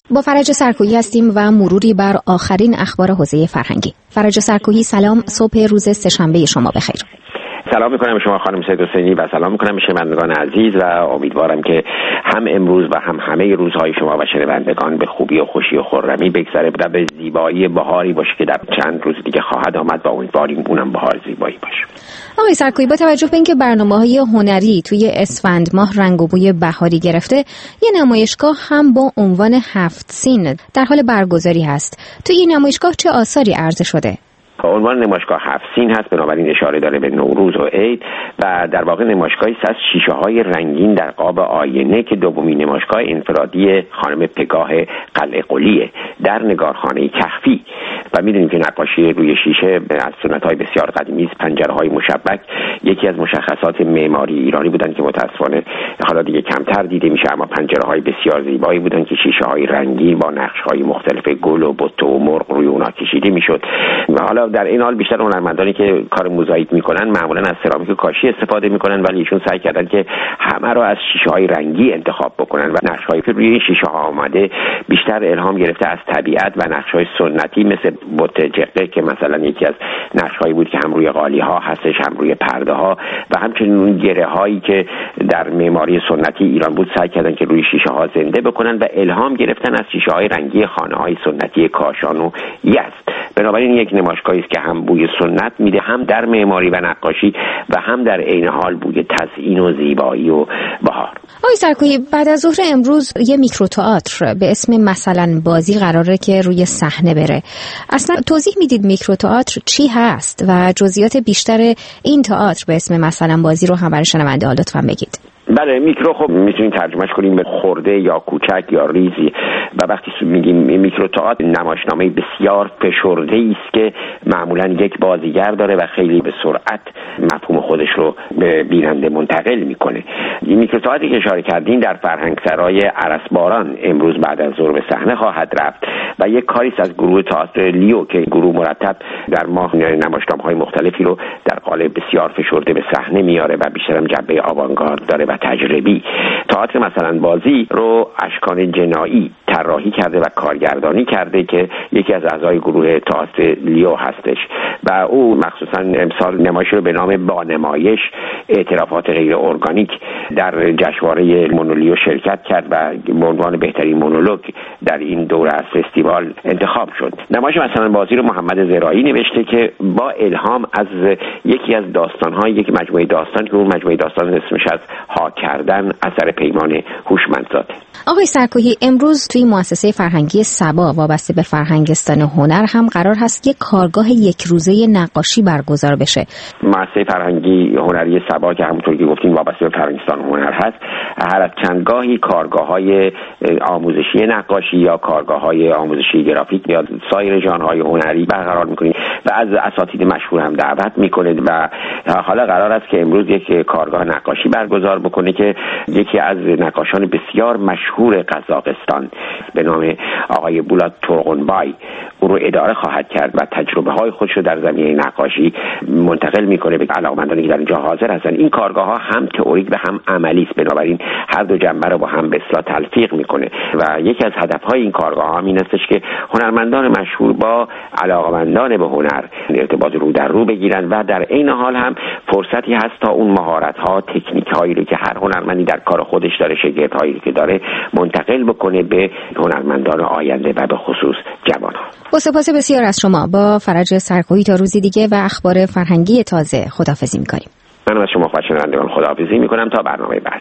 با فرج سرکویی هستیم و مروری بر آخرین اخبار حوزه فرهنگی. فرج سرکویی سلام، صبح روز سه‌شنبه شما بخیر. سلام میکنم شما خانم سید حسینی و سلام میکنم به شنوندگان عزیز و امیدوارم که هم امروز و هم همه روزهای شما و شنوندگان به خوبی و خوشی و خرمی بگذره و به زیبایی بهاری باشه که در چند روز دیگه خواهد آمد و امیدواریم اونم بهار زیبایی باشه. آقای سرکویی، با توجه به اینکه برنامه‌های هنری توی اسفند ماه رنگ و بوی بهاری گرفته، یه نمایشگاه هم با عنوان 7 سین در حال برگزاری هست. توی این نمایشگاه چه آثاری عرضه شده؟ عنوان نمایشگاه 7 سین هست، بنابراین اشاره داره به نوروز و عید و در واقع نمایشگاهی است از شیشه‌های رنگین در قاب آینه که دومین نمایشگاه انفرادی خانم پگاه قلعه قلیه در نگارخانه کهفی و می‌دونیم که نقاشی روی شیشه از سنت‌های بسیار قدیمی است. پنجره‌های مشبک یکی از مشخصات معماری ایرانی بودن که متأسفانه حالا دیگه کمتر دیده میشه، اما پنجره‌های بسیار زیبایی بودن که شیشه‌های رنگین با نقش‌های مختلف گل و بت و مرغ روی اونها کشیده میشد. و حالا در این حال بیشتر هنرمندانی که کار موزاییک میکنن معمولا از سرامیک کاشی استفاده میکنن، ولی ایشون سعی کردن که همه رو از شیشه‌های رنگی انتخاب بکنن و نقش‌هایی که روی شیشه‌ها آمده بیشتر الهام گرفته از طبیعت و نقش‌های سنتی مثل بت جقه که مثلا یکی از نقش‌هایی بود که هم روی قالی‌ها هستش هم روی پرده‌ها و همچنین اون گره‌هایی که در معماری سنتی ایران بود سعی کردن که روی شیشه‌ها زنده بکنن و الهام گرفتن از شیشه‌های رنگی خانه‌های سنتی کاشان و یزد. بنابراین یک نمایشگاهی است که هم بوی سنت میده، هم در معماری و نقاشی و هم در عین حال بوی تزیین و زیبایی و بهار. آقای سرکویی، بعد از ظهر امروز یه میکروتئاتر به اسم مثلا بازی قراره که روی صحنه بره. اصلا توضیح میدید میکروتئاتر چی هست و جزئیات بیشتر این تئاتر به اسم مثلا بازی رو هم برای شنونده‌ها لطفاً بگید. بله، میکرو خب میتونیم ترجمهش کنیم به خرده یا کوچک یا ریزی و وقتی میگیم میکروتئاتر نمایشنامه بسیار فشرده است که معمولا یک بازیگر داره و خیلی به سرعت مفهوم خودش رو به بیننده منتقل میکنه. این میکروتئاتری که اشاره کردین در فرهنگسرای عرسباران امروز بعد از ظهر به صحنه خواهد رفت و یک کاری از گروه تئاتر لیو که گروه مرتب در ماه نمایشنامه‌های مختلفی رو در قالب بسیار فشرده به صحنه میاره و بیشتر هم جنبه آوانگارد داره و تجربی. تئاتر مثلا بازی رو اشکان جنایی طراحی کرده و کارگردانی کرده که یکی از اعضای گروه تئاتر لیو هستش و او مخصوصا امسال نمایش رو به نام با نمایش اعترافات غیر ارگانیک در جشنواره مونولیو شرکت کرد و به عنوان بهترین مونولوگ در این دوره از فستیوال انتخاب شد. نمایش مثلا بازی رو محمد زراعی نوشته که با الهام از یکی از داستان‌های یک مجموعه داستان که اون مجموعه داستان اسمش از ها کردن اثر پیمان هوشمندزاده. آقای سرکویی، امروز توی مؤسسه فرهنگی سبا وابسته به فرهنگستان هنر هم قرار هست یک کارگاه یک روزه نقاشی برگزار بشه. مؤسسه فرهنگی هنری سبا که همونطور که گفتیم وابسته به فرهنگستان هنر هست، هر از چندگاهی کارگاه‌های آموزشی نقاشی یا کارگاه‌های آموزشی گرافیک یا سایر ژانرهای هنری برقرار می‌کنه و از اساتید مشهور هم دعوت می‌کنه و حالا قرار است که امروز یک کارگاه نقاشی برگزار بکنه که یکی از نقاشان بسیار مشهور قزاقستان به نام آقای بولات تورغونبای او رو اداره خواهد کرد و تجربه های خودش رو در زمینه نقاشی منتقل میکنه به علاقمندانی که در اینجا حاضر هستن. این کارگاه ها هم تئوریک و هم عملی است، بنابراین هر دو جنبه رو با هم به اصطلاح تلفیق میکنه و یکی از هدف های این کارگاه ها این استش که هنرمندان مشهور با علاقمندان به هنر ارتباط رو در رو بگیرن و در عین حال هم فرصتی هست تا اون مهارت ها تکنیک هایی رو که هر هنرمندی در کار خودش داره، شگرد هایی که داره منتقل بکنه به هنرمندان آینده و به خصوص جوانان. با سپاس بسیار از شما. با فرج سرکویی تا روزی دیگه و اخبار فرهنگی تازه خداحافظی می‌کنیم. من از شما خوشنوندگان خداحافظی می‌کنم تا برنامه بعد.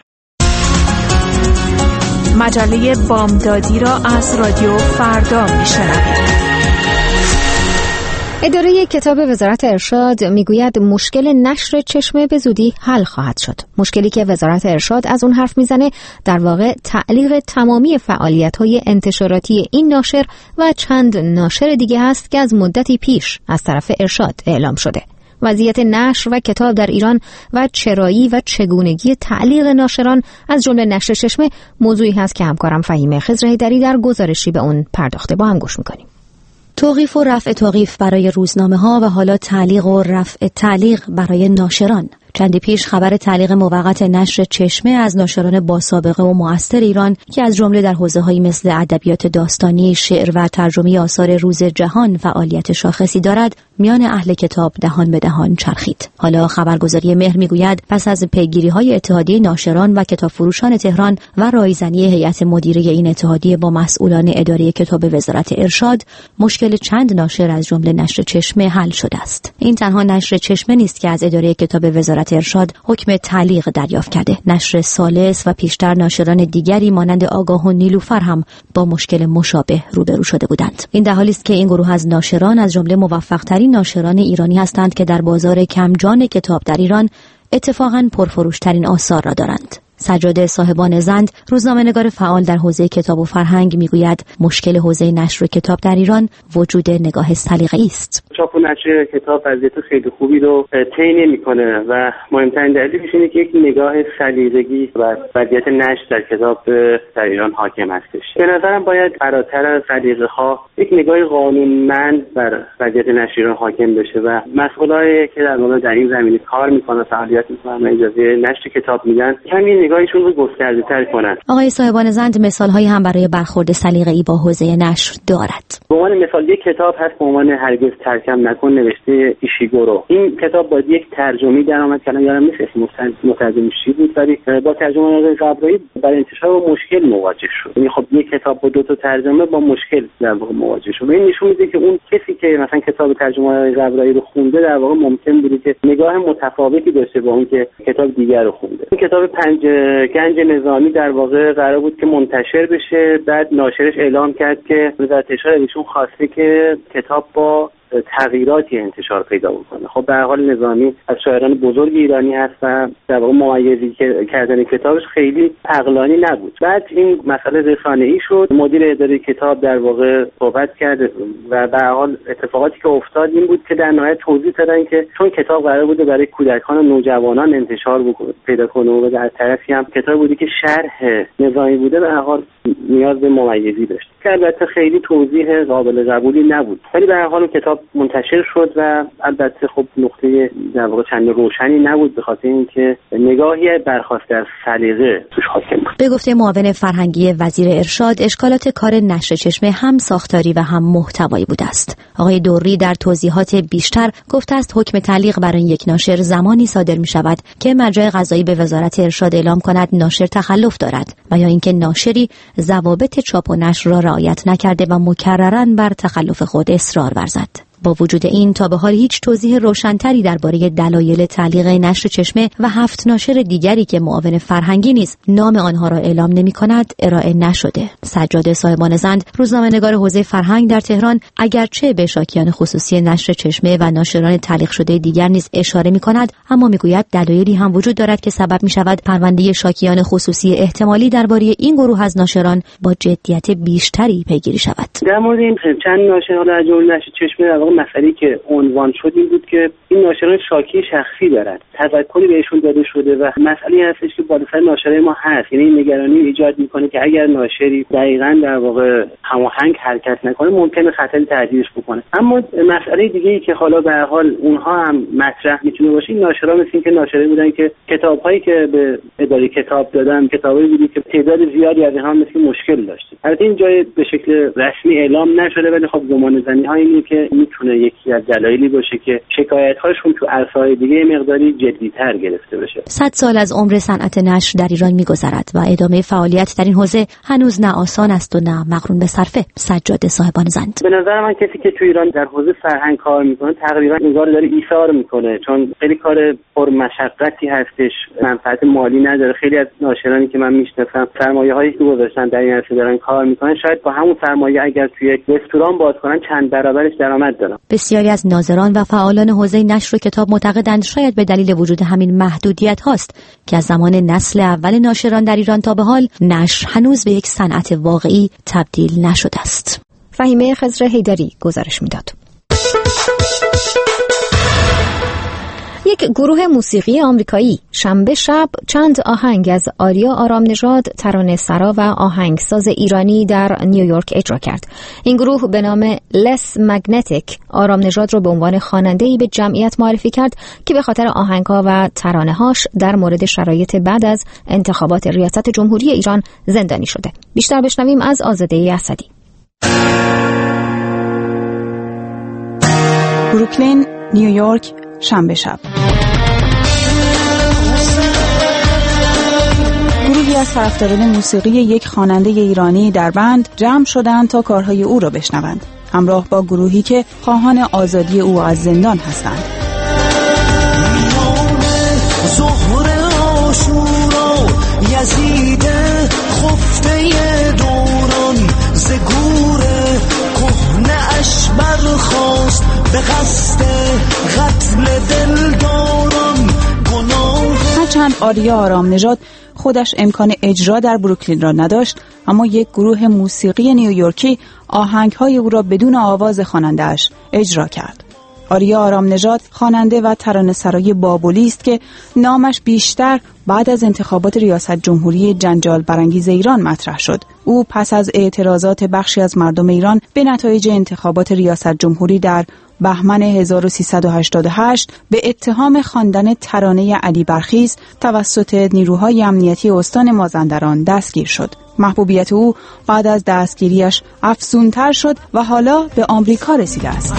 مجله بامدادی را از رادیو فردا میشنوید. اداره کتاب وزارت ارشاد میگوید مشکل نشر چشمه به زودی حل خواهد شد. مشکلی که وزارت ارشاد از اون حرف میزنه در واقع تعلیق تمامی فعالیت‌های انتشاراتی این ناشر و چند ناشر دیگه هست که از مدتی پیش از طرف ارشاد اعلام شده. وضعیت نشر و کتاب در ایران و چرایی و چگونگی تعلیق ناشران از جمله نشر چشمه موضوعی هست که همکارم فهیم خضرهیدری در گزارشی به اون پرداخته. با هم گوش می‌کنیم. توقیف و رفع توقیف برای روزنامه‌ها و حالا تعلیق و رفع تعلیق برای ناشران. چندی پیش خبر تعلیق موقت نشر چشمه از ناشران با سابقه و مؤثر ایران که از جمله در حوزه‌هایی مثل ادبیات داستانی، شعر و ترجمه آثار روز جهان فعالیت شاخصی دارد، میان اهل کتاب دهان به دهان چرخید. حالا خبرگزاری مهر میگوید پس از پیگیری‌های اتحادیه ناشران و کتابفروشان تهران و رایزنی هیئت مدیره این اتحادیه با مسئولان اداره کتاب وزارت ارشاد، مشکل چند ناشر از جمله نشر چشمه حل شده است. این تنها نشر چشمه نیست که از اداره کتاب وزارت ارشاد حکم تعلیق دریافت کرده. نشر ثالث و پیشتر ناشران دیگری مانند آگاه و نیلوفر هم با مشکل مشابه روبرو شده بودند. این در حالی است که این گروه از ناشران از جمله موفق‌ترین ناشران ایرانی هستند که در بازار کمجان کتاب در ایران اتفاقاً پرفروش‌ترین آثار را دارند. سجاده صاحبان زند، روزنامه‌نگار فعال در حوزه کتاب و فرهنگ، میگوید مشکل حوزه نشر کتاب در ایران وجود نگاه سلیقه‌ای است. چاپ و نشر کتاب وضعیت خیلی خوبی رو طی نمی‌کنه و مهمترین دلیلش اینه که یک نگاه سلیقه‌ای و وضعیت نشر در کتاب در ایران حاکم هستش. به نظرم باید فراتر از سلیقه‌ها یک نگاه قانونمند بر وضعیت نشر ایران حاکم بشه و مسئولایی که در این زمینه کار می‌کنن، فعالیت می‌کنن، اجازه نشر کتاب میدن، همین نگاهشون رو گسترده‌تر کنن. آقای صاحبان زند مثال‌هایی هم برای برخورد سلیقه‌ای با حوزه نشر دارد. به عنوان مثال یک کتاب هست به عنوان هرگز ترکم نکن نوشته ایشیگورو. این کتاب با یک ترجمه درآمد که یادم نیست اسم مترجمش چی بود، ولی با ترجمه آقای قبرایی برای انتشار با مشکل مواجه شد. یعنی خب یک کتاب با دو تا ترجمه با مشکل در واقع مواجه شد. این نشون میده که اون کسی که مثلا کتاب ترجمه آقای قبرایی رو خونده در واقع ممکن بوده که نگاه متفاوتی داشته با اون که کتاب دیگر رو خونده. این کتاب گنج نظامی در واقع قرار بود که منتشر بشه، بعد ناشرش اعلام کرد که وزارت ارشاد ایشون خواسته که کتاب با تغییراتی انتشار پیدا بکنه. خب به هر حال نظامی از شاعران بزرگ ایرانی هست و در واقع ممیزی کردن کتابش خیلی عقلانی نبود. بعد این مسئله رسانه‌ای شد، مدیر اداره کتاب در واقع صحبت کرد و به هر حال اتفاقاتی که افتاد این بود که در نهایت توضیح دادن که چون کتاب قرار بوده برای کودکان و نوجوانان انتشار پیدا کنه و در طرفی هم کتاب بودی که شرح نظامی بوده، به هر حال نیاز به ممیزی داشت که البته خیلی توضیح قابل قبولی نبود، ولی به هر حال کتاب منتشر شد و البته خب نقطه در واقع چند روشنی نبود به خاطر اینکه نگاهی برخواسته از سلیقه توش حاکم بود. به گفته معاون فرهنگی وزیر ارشاد، اشکالات کار نشر چشمه هم ساختاری و هم محتوایی بوده است. آقای دوری در توضیحات بیشتر گفته است حکم تعلیق برای یک ناشر زمانی صادر می شود که مرجع قضایی به وزارت ارشاد اعلام کند ناشر تخلف دارد و یا اینکه ناشری ضوابط چاپ و نشر را رعایت نکرده و مکرراً بر تخلف خود اصرار ورزد. با وجود این تا به حال هیچ توضیح روشن‌تری درباره دلایل تعلیق نشر چشمه و 7 ناشر دیگری که معاون فرهنگی نیز نام آنها را اعلام نمی‌کند ارائه نشده. سجاده صاحبان زند، روزنامه‌نگار حوزه فرهنگ در تهران، اگرچه به شاکیان خصوصی نشر چشمه و ناشران تعلیق شده دیگر نیز اشاره می‌کند، اما می‌گوید دلایلی هم وجود دارد که سبب می‌شود پرونده شاکیان خصوصی احتمالی درباره این گروه از ناشران با جدیت بیشتری پیگیری شود. در مورد این چند ناشر در جمله نشر چشمه مسئله که عنوان شد این بود که این ناشران شاکی شخصی دارد، تذکری بهشون داده شده و مسئله هستش که بالاتر ناشرای ما هست، یعنی این نگرانی ایجاد میکنه که اگر ناشری دقیقاً در واقع هماهنگ حرکت نکنه ممکنه خطری تهدیدش بکنه. اما مسئله دیگه ای که حالا به هر حال اونها هم مطرح میتونه باشه، این ناشرا مثل این که ناشرایی بودن که کتاب‌هایی که به اداره کتاب دادن کتابایی بودی که تعداد زیادی از اینها مثل مشکل داشته. البته این جای به شکل رسمی اعلام نشده، ولی خب گمانه‌زنی‌ها اینه که میتونه یکی از دلایلی باشه که شکایت‌هاشون تو عرصه‌های دیگه مقداری جدی‌تر گرفته بشه. 100 سال از عمر صنعت نشر در ایران می‌گذرد و ادامه فعالیت در این حوزه هنوز نه آسان است و نه مقرون به صرفه. سجاده صاحبان زند: به نظر من کسی که تو ایران در حوزه فرهنگ کار می‌کنه تقریبا انگار داره ایثار می‌کنه، چون خیلی کار پرمشقتی هستش، منفعت مالی نداره. خیلی از ناشرانی که من میشناسم سرمایه‌هایی که گذاشتن در این عرصه دارن کار می‌کنن، شاید با همون سرمایه اگر توی یک رستوران باز کنن چند برابرش درآمد دارن. بسیاری از ناظران و فعالان حوزه نشر و کتاب معتقدند شاید به دلیل وجود همین محدودیت هاست که از زمان نسل اول ناشران در ایران تا به حال نشر هنوز به یک صنعت واقعی تبدیل نشده است. فهیمه خضر حیدری گزارش میداد. یک گروه موسیقی آمریکایی شنبه شب چند آهنگ از آریا آرامنژاد، ترانه‌سرا و آهنگساز ایرانی در نیویورک اجرا کرد. این گروه به نام لس مگنتیک آرامنژاد را به عنوان خواننده‌ای به جمعیت معرفی کرد که به خاطر آهنگ‌ها و ترانه‌هاش در مورد شرایط بعد از انتخابات ریاست جمهوری ایران زندانی شده. بیشتر بشنویم از آزاده اسدی. بروکلین، نیویورک، شنبه شب. گروهی از طرفداران موسیقی یک خواننده ایرانی در بند جمع شدند تا کارهای او را بشنوند، همراه با گروهی که خواهان آزادی او از زندان هستند. یزید خفته دوران زگور کهنه اش برخاست به قصد قتل دلداران گناه. هرچند آریا آرامنژاد خودش امکان اجرا در بروکلین را نداشت، اما یک گروه موسیقی نیویورکی آهنگ‌های او را بدون آواز خواننده‌اش اجرا کرد. آریا آرامنژاد خواننده و ترانه‌سرای بابلی است که نامش بیشتر بعد از انتخابات ریاست جمهوری جنجال برانگیز ایران مطرح شد. او پس از اعتراضات بخشی از مردم ایران به نتایج انتخابات ریاست جمهوری در بهمن 1388 به اتهام خواندن ترانه علی برخیز توسط نیروهای امنیتی استان مازندران دستگیر شد. محبوبیت او بعد از دستگیریش افزونتر شد و حالا به آمریکا رسیده است.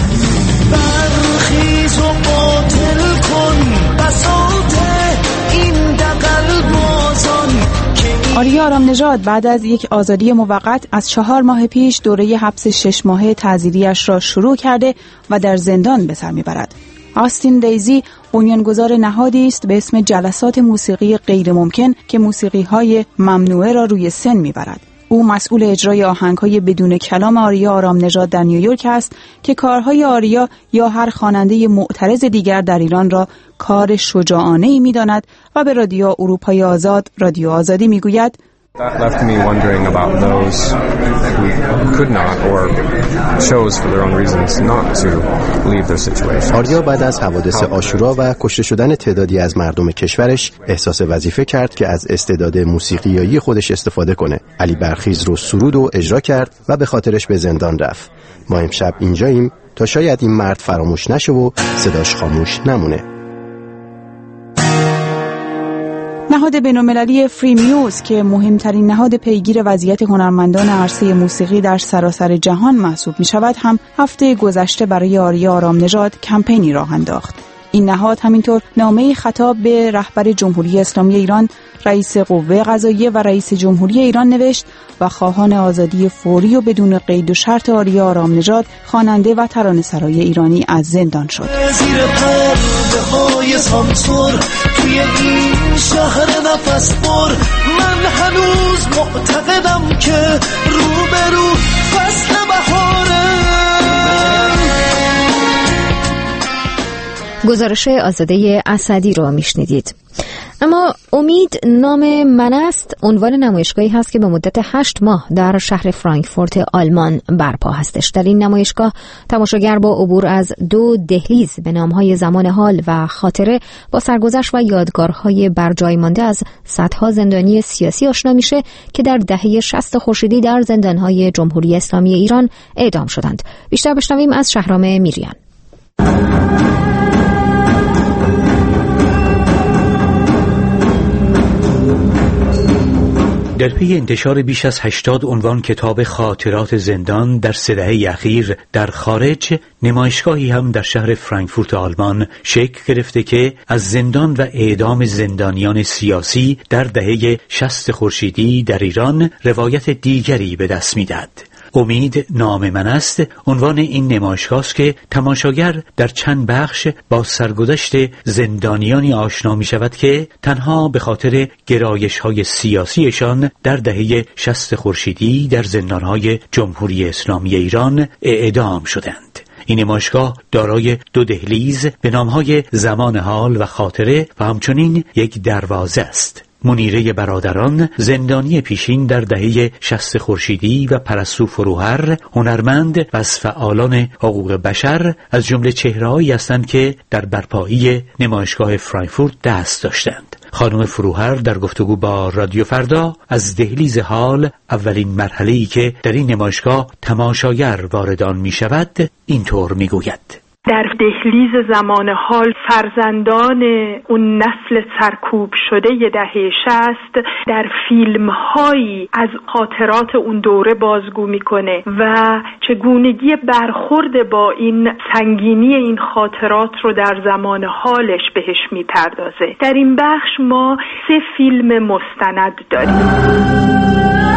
برخیز و باطل کن بساط این دقل بازان. آریا آرامنژاد بعد از یک آزادی موقت از 4 ماه پیش دوره حبس 6 ماهه تعزیریش را شروع کرده و در زندان به سر میبرد. آستین دیزی بنیانگذار نهادی است به اسم جلسات موسیقی غیر ممکن که موسیقی‌های ممنوعه را روی سن میبرد. او مسئول اجرای آهنگ‌های بدون کلام آریا آرامنژاد در نیویورک است که کارهای آریا یا هر خواننده معترض دیگر در ایران را کار شجاعانه‌ای می‌داند و به رادیو اروپای آزاد، رادیو آزادی می‌گوید That left me wondering about those who could not or chose for their own reasons not to leave their situation. آریا بعد از حوادث عاشورا و کشته شدن تعدادی از مردم کشورش احساس وظیفه کرد که از استعداد موسیقیایی خودش استفاده کنه. علی برخیز رو سرود و اجرا کرد و به خاطرش به زندان رفت. ما امشب اینجاییم تا شاید این مرد فراموش نشه و صداش خاموش نمونه. نهاد بین‌المللی فری میوز که مهمترین نهاد پیگیر وضعیت هنرمندان عرصه موسیقی در سراسر جهان محسوب می‌شود، هم هفته گذشته برای آریا آرامنژاد کمپینی راه انداخت. این نهاد همینطور نامه‌ای خطاب به رهبر جمهوری اسلامی ایران، رئیس قوه قضاییه و رئیس جمهوری ایران نوشت و خواهان آزادی فوری و بدون قید و شرط آریا آرامنژاد، خواننده و ترانه‌سرای ایرانی از زندان شد. زیر پرده‌های سانسور توی این شهر نفس بر، من هنوز معتقدم که روبرو فصل بهاره. گزارش آزاده اسدی رو میشنیدید. اما امید نام من است عنوان نمایشگاهی هست که به مدت 8 ماه در شهر فرانکفورت آلمان برپا هستش. در این نمایشگاه تماشاگر با عبور از 2 دهلیز به نامهای زمان حال و خاطره با سرگذشت و یادگارهای برجای مانده از صدها زندانی سیاسی آشنا میشه که در دهه 60 خورشیدی در زندانهای جمهوری اسلامی ایران اعدام شدند. بیشتر بشنویم از شهرام میریان. در پی انتشار بیش از 80 عنوان کتاب خاطرات زندان در 3 دهه اخیر در خارج، نمایشگاهی هم در شهر فرانکفورت آلمان شکل گرفته که از زندان و اعدام زندانیان سیاسی در دهه 60 خورشیدی در ایران روایت دیگری به دست می‌دهد. امید نام من است عنوان این نمایشگاه است که تماشاگر در چند بخش با سرگذشت زندانیانی آشنا می شود که تنها به خاطر گرایش‌های سیاسیشان در دهه 60 خورشیدی در زندان‌های جمهوری اسلامی ایران اعدام شدند. این نمایشگاه دارای 2 دهلیز به نام‌های زمان حال و خاطره و همچنین یک دروازه است. منیره برادران، زندانی پیشین در دهه 60 خورشیدی و پرستو فروهر، هنرمند و از فعالان حقوق بشر، از جمله چهره‌هایی هستند که در برپایی نمایشگاه فرانکفورت دست داشتند. خانم فروهر در گفتگو با رادیو فردا از دهلیز حال، اولین مرحله‌ای که در این نمایشگاه تماشاگر وارد آن می‌شود، اینطور می‌گوید: در دهلیز زمان حال فرزندان اون نسل سرکوب شده دهه 60 در فیلم‌هایی از خاطرات اون دوره بازگو میکنه و چگونگی برخورد با این سنگینی این خاطرات رو در زمان حالش بهش میپردازه. در این بخش ما 3 فیلم مستند داریم.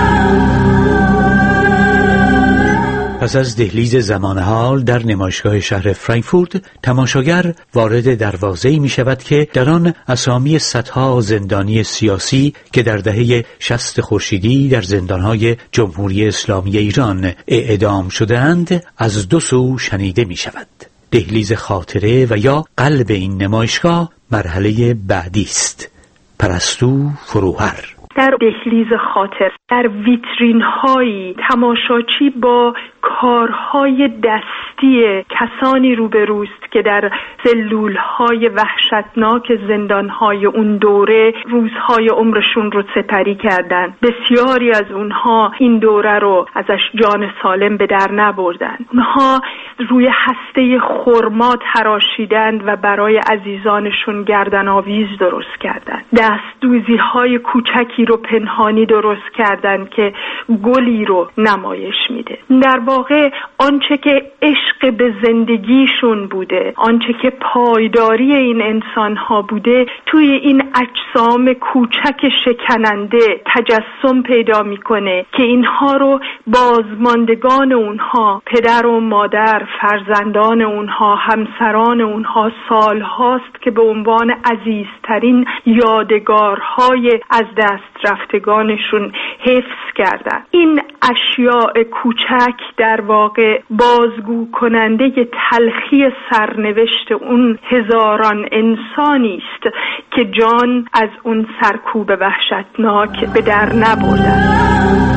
پس از دهلیز زمان حال در نمایشگاه شهر فرانکفورت، تماشاگر وارد دروازه‌ای می شود که در آن اسامی صدها زندانی سیاسی که در دهه 60 خورشیدی در زندانهای جمهوری اسلامی ایران اعدام شده‌اند از 2 سو شنیده می شود. دهلیز خاطره و یا قلب این نمایشگاه مرحله بعدی است. پرستو فروهر در دهلیز خاطر در ویترین‌هایی تماشاچی با کارهای دستی کسانی روبروست که در سلول‌های وحشتناک زندان‌های اون دوره روزهای عمرشون رو سپری کردن. بسیاری از اونها این دوره رو ازش جان سالم به در نبردن. اونها روی هسته خرما تراشیدند و برای عزیزانشون گردن‌آویز درست کردند. دستدوزی‌های کوچکی رو پنهانی درست کردن که گلی رو نمایش میده. در واقع آنچه که عشق به زندگیشون بوده، آنچه که پایداری این انسان‌ها بوده، توی این اجسام کوچک شکننده تجسم پیدا میکنه که اینها رو بازماندگان اونها، پدر و مادر، فرزندان اونها، همسران اونها سالهاست که به عنوان عزیزترین یادگارهای از دست رفتگانشون حفظ کردن. این اشیاء کوچک در واقع بازگو کننده تلخی سرنوشت اون هزاران انسانی است که جان از اون سرکوب وحشتناک به در نبردن.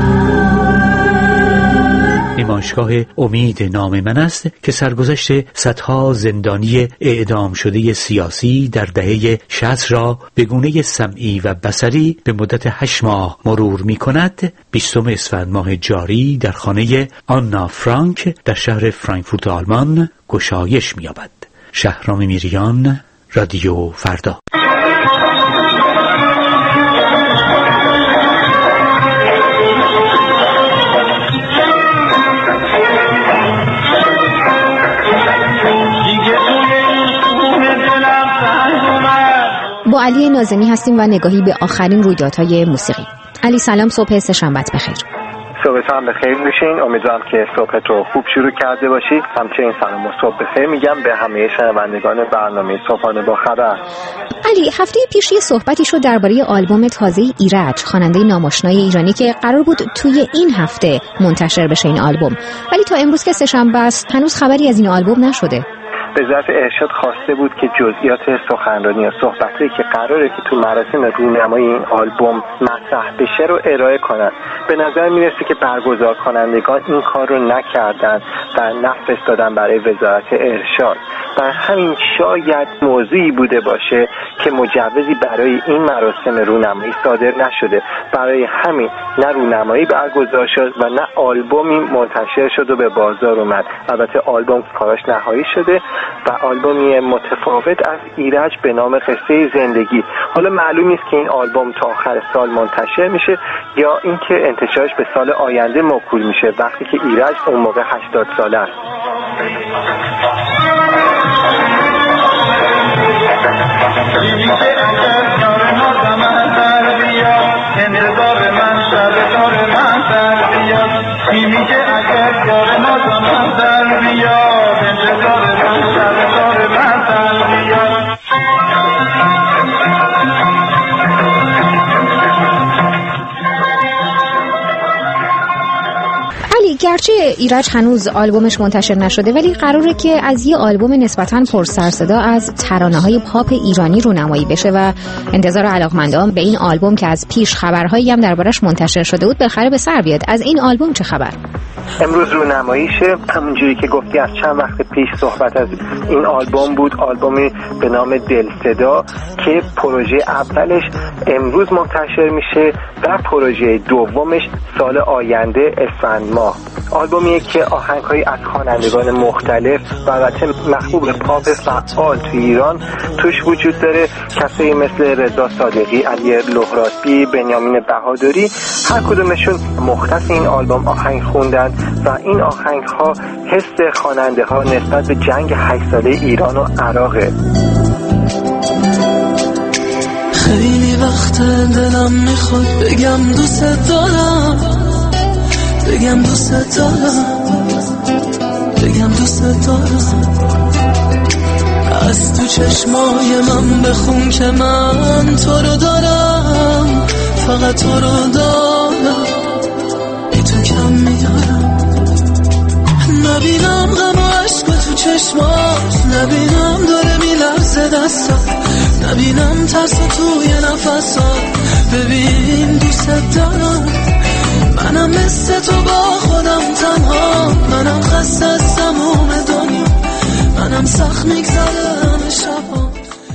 نمایشگاه امید نام من است که سرگذشت صدها زندانی اعدام شده سیاسی در دهه 60 را به گونه سمعی و بصری به مدت 8 ماه مرور می کند. 20 اسفند ماه جاری در خانه آنا فرانک در شهر فرانکفورت آلمان گشایش می یابد. شهرام میریان، رادیو فردا. با علی ناظمی هستیم و نگاهی به آخرین رویدادهای موسیقی. علی سلام، صبح سه‌شنبه‌ت بخیر. صبح هم بخیر باشین. امیدوارم که صبحت رو خوب شروع کرده باشید. همچنین سلام و صبح بخیر میگم به همه شنوندگان برنامه صبحانه با خبر. علی، هفته پیش یه صحبتی شد درباره آلبوم تازه ایرج، خواننده ناماشنای ایرانی که قرار بود توی این هفته منتشر بشه این آلبوم، ولی تا امروز که سه‌شنبه است هنوز خبری از این آلبوم نشده. وزارت ارشاد خواسته بود که جزئیات سخنرانی و صحبتایی که قراره که تو مراسم رونمایی این آلبوم مطرح بشه رو ارائه کنن. به نظر میرسه که برگزار کنندگان این کار رو نکردن و نفرستادن برای وزارت ارشاد. در همین شاید موضوعی بوده باشه که مجوزی برای این مراسم رونمایی صادر نشده. برای همین نه رونمایی برگزار شد و نه آلبومی منتشر شد و به بازار اومد. البته آلبوم کاراش نهایی شده و آلبومی متفاوت از ایرج به نام قصه زندگی. حالا معلوم نیست که این آلبوم تا آخر سال منتشر میشه یا اینکه انتشارش به سال آینده موکول میشه وقتی که ایرج اون موقع 80 ساله است. گرچه ایرج هنوز آلبومش منتشر نشده، ولی قراره که از یه آلبوم نسبتاً پر سر صدا از ترانه‌های پاپ ایرانی رونمایی بشه و انتظار علاقمندان به این آلبوم که از پیش خبرهایی هم دربارش منتشر شده بود بالاخره به سر بیاد. از این آلبوم چه خبر؟ امروز رونماییشه. همونجوری که گفتی از چند وقت پیش صحبت از این آلبوم بود، آلبومی به نام دل صدا که پروژه اولش امروز منتشر میشه و پروژه دومش سال آینده اسفند ماه. آلبومیه که آهنگ‌هایی از خوانندگان مختلف و البته محبوب پاپ فعال تو ایران توش وجود داره. کسایی مثل رضا صادقی، علی لهرابی، بنیامین بهادری، هر کدومشون مختص این آلبوم آهنگ خوندن و این آهنگ‌ها حس خواننده‌ها نسبت به جنگ 8 ساله ایران و عراقه. خیلی وقت دلم میخواد بگم دوست دارم، بگم دوست دارم، بگم دوست دارم. از تو چشمای من بخون که من تو رو دارم، فقط تو رو دارم، بی تو کم میارم. نبینم غم و عشق تو چشمات، نبینم داره میلرزه دستات، نبینم ترس توی نفسات. ببین دوست دارم، منم مثل تو با خودم تنها، منم خسته از تموم دنیا، منم سخت میگذره همه شبا.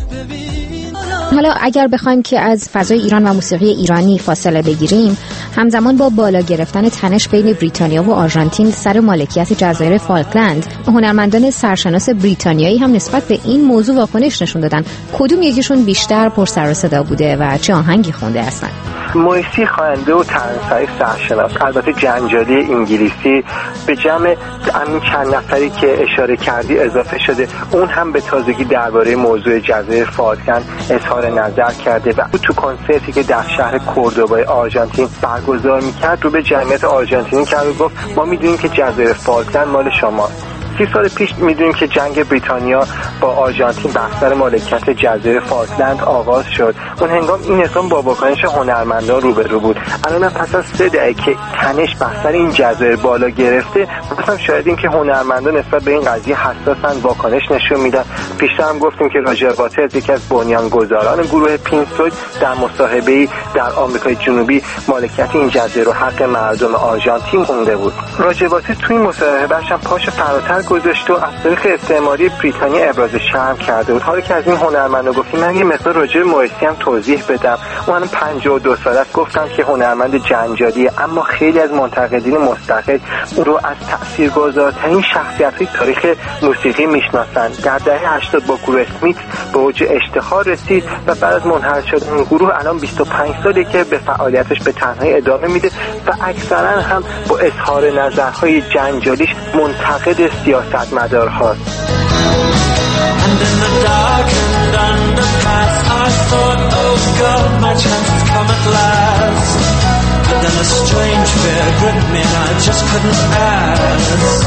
حالا اگر بخوایم که از فضای ایران و موسیقی ایرانی فاصله بگیریم، همزمان با بالا گرفتن تنش بین بریتانیا و آرژانتین سر مالکیت جزایر فالکلند، هنرمندان سرشناس بریتانیایی هم نسبت به این موضوع واکنش نشون دادن. کدوم یکیشون بیشتر پر سر و صدا بوده و چه آهنگی خونده هستن؟ مویسی خواننده و ترانه‌سرای سرشناس، البته جنجالی انگلیسی، به جمع همین چند نفری که اشاره کردی اضافه شده. اون هم به تازگی درباره موضوع جزایر فالکلند اظهار نظر کرده و تو کنسرتی که در شهر کوردوبای آرژانتین برگزار میکرد رو به جمعیت آرژانتینی کرد و گفت ما میدونیم که جزایر فالکلند مال شماست. 30 سال پیش میدونیم که جنگ بریتانیا با آرژانتین بر سر مالکیت جزایر فالکلند آغاز شد. اون هنگام این نظام با واکنش هنرمندان روبرو بود. الان پس از 3 دهه که تنش بر سر این جزایر بالا گرفته، مثلا شاهدیم که هنرمندان نسبت به این قضیه حساسن، واکنش نشون میدن. پیشتر هم گفتیم که راجر واترز، یکی از بنیانگذاران گروه پینک فلوید، در مصاحبه‌ای در آمریکای جنوبی مالکیت این جزایر رو حق مردم آرژانتین خونده بود. راجر واترز توی این مصاحبه‌اش هم پاش فراتر گذاشت و از طریق استعماری بریتانیا ابراز شرم کرده بود. حالا که از این هنرمندا گفتیم، من یه مقدار راجع به مویسی هم توضیح بدم. اون 52 ساله است. گفتم که هنرمند جنجالیه، اما خیلی از منتقدین مستقل اون رو از تاثیرگذارترین شخصیت‌های تاریخ موسیقی میشناسند. در دهه 80 با گروه اسمیت به اوج اشتهار رسید و بعد از منحل شدن این گروه الان 25 ساله که به فعالیتش به تنهایی ادامه میده و اکثرا هم با اظهار نظرهای جنجالیش منتقد سیاستمدار هاست. And in the darkened underpass I thought, oh God, my chance has come at last. But then a strange fear gripped me and I just couldn't ask.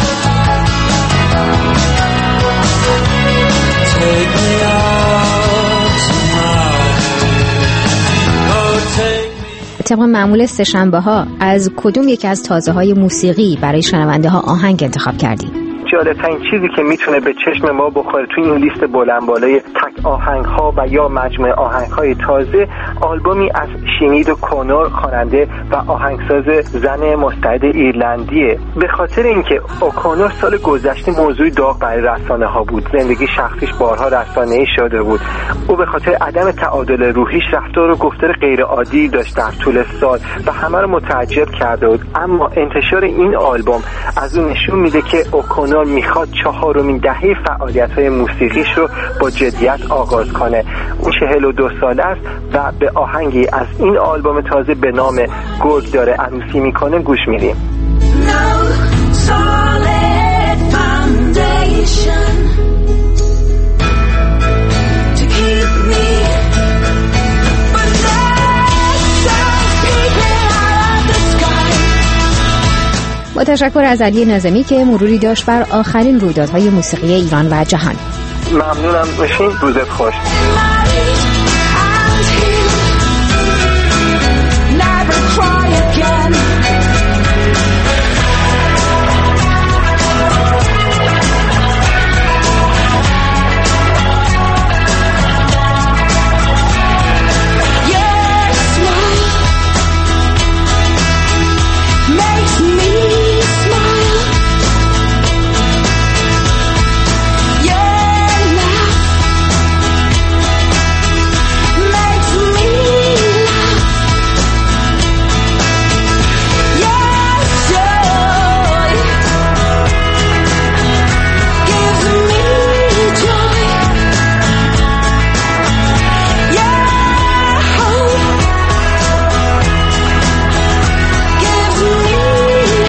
Take me out tonight. Oh, take me. طبق معمول سه‌شنبه‌ها از کدوم یکی از تازه‌های موسیقی برای شنونده ها آهنگ انتخاب کردیم؟ جالب‌ترین چیزی که میتونه به چشم ما بخوره توی این لیست بلند بالای تک آهنگ‌ها و یا مجموعه آهنگ‌های تازه، آلبومی از شینید کونور، خواننده و آهنگساز زن مستعد ایرلندیه. به خاطر اینکه اوکونور سال گذشته موضوع داغ برای رسانه‌ها بود، زندگی شخصیش بارها رسانه‌ای شده بود. او به خاطر عدم تعادل روحیش رفتار و گفتار غیرعادی داشت در طول سال و همه رو متعجب کرده بود. اما انتشار این آلبوم از اون نشون میده که اوکونور میخواد 4مین دهه فعالیت‌های موسیقیش رو با جدیت آغاز کنه. اون 42 ساله است و به آهنگی از این آلبوم تازه به نام گرگ داره عروسی میکنه گوش میدیم. با تشکر از علی ناظمی که مروری داشت بر آخرین رویدادهای موسیقی ایران و جهان. ممنونم، باشین، روزت خوش.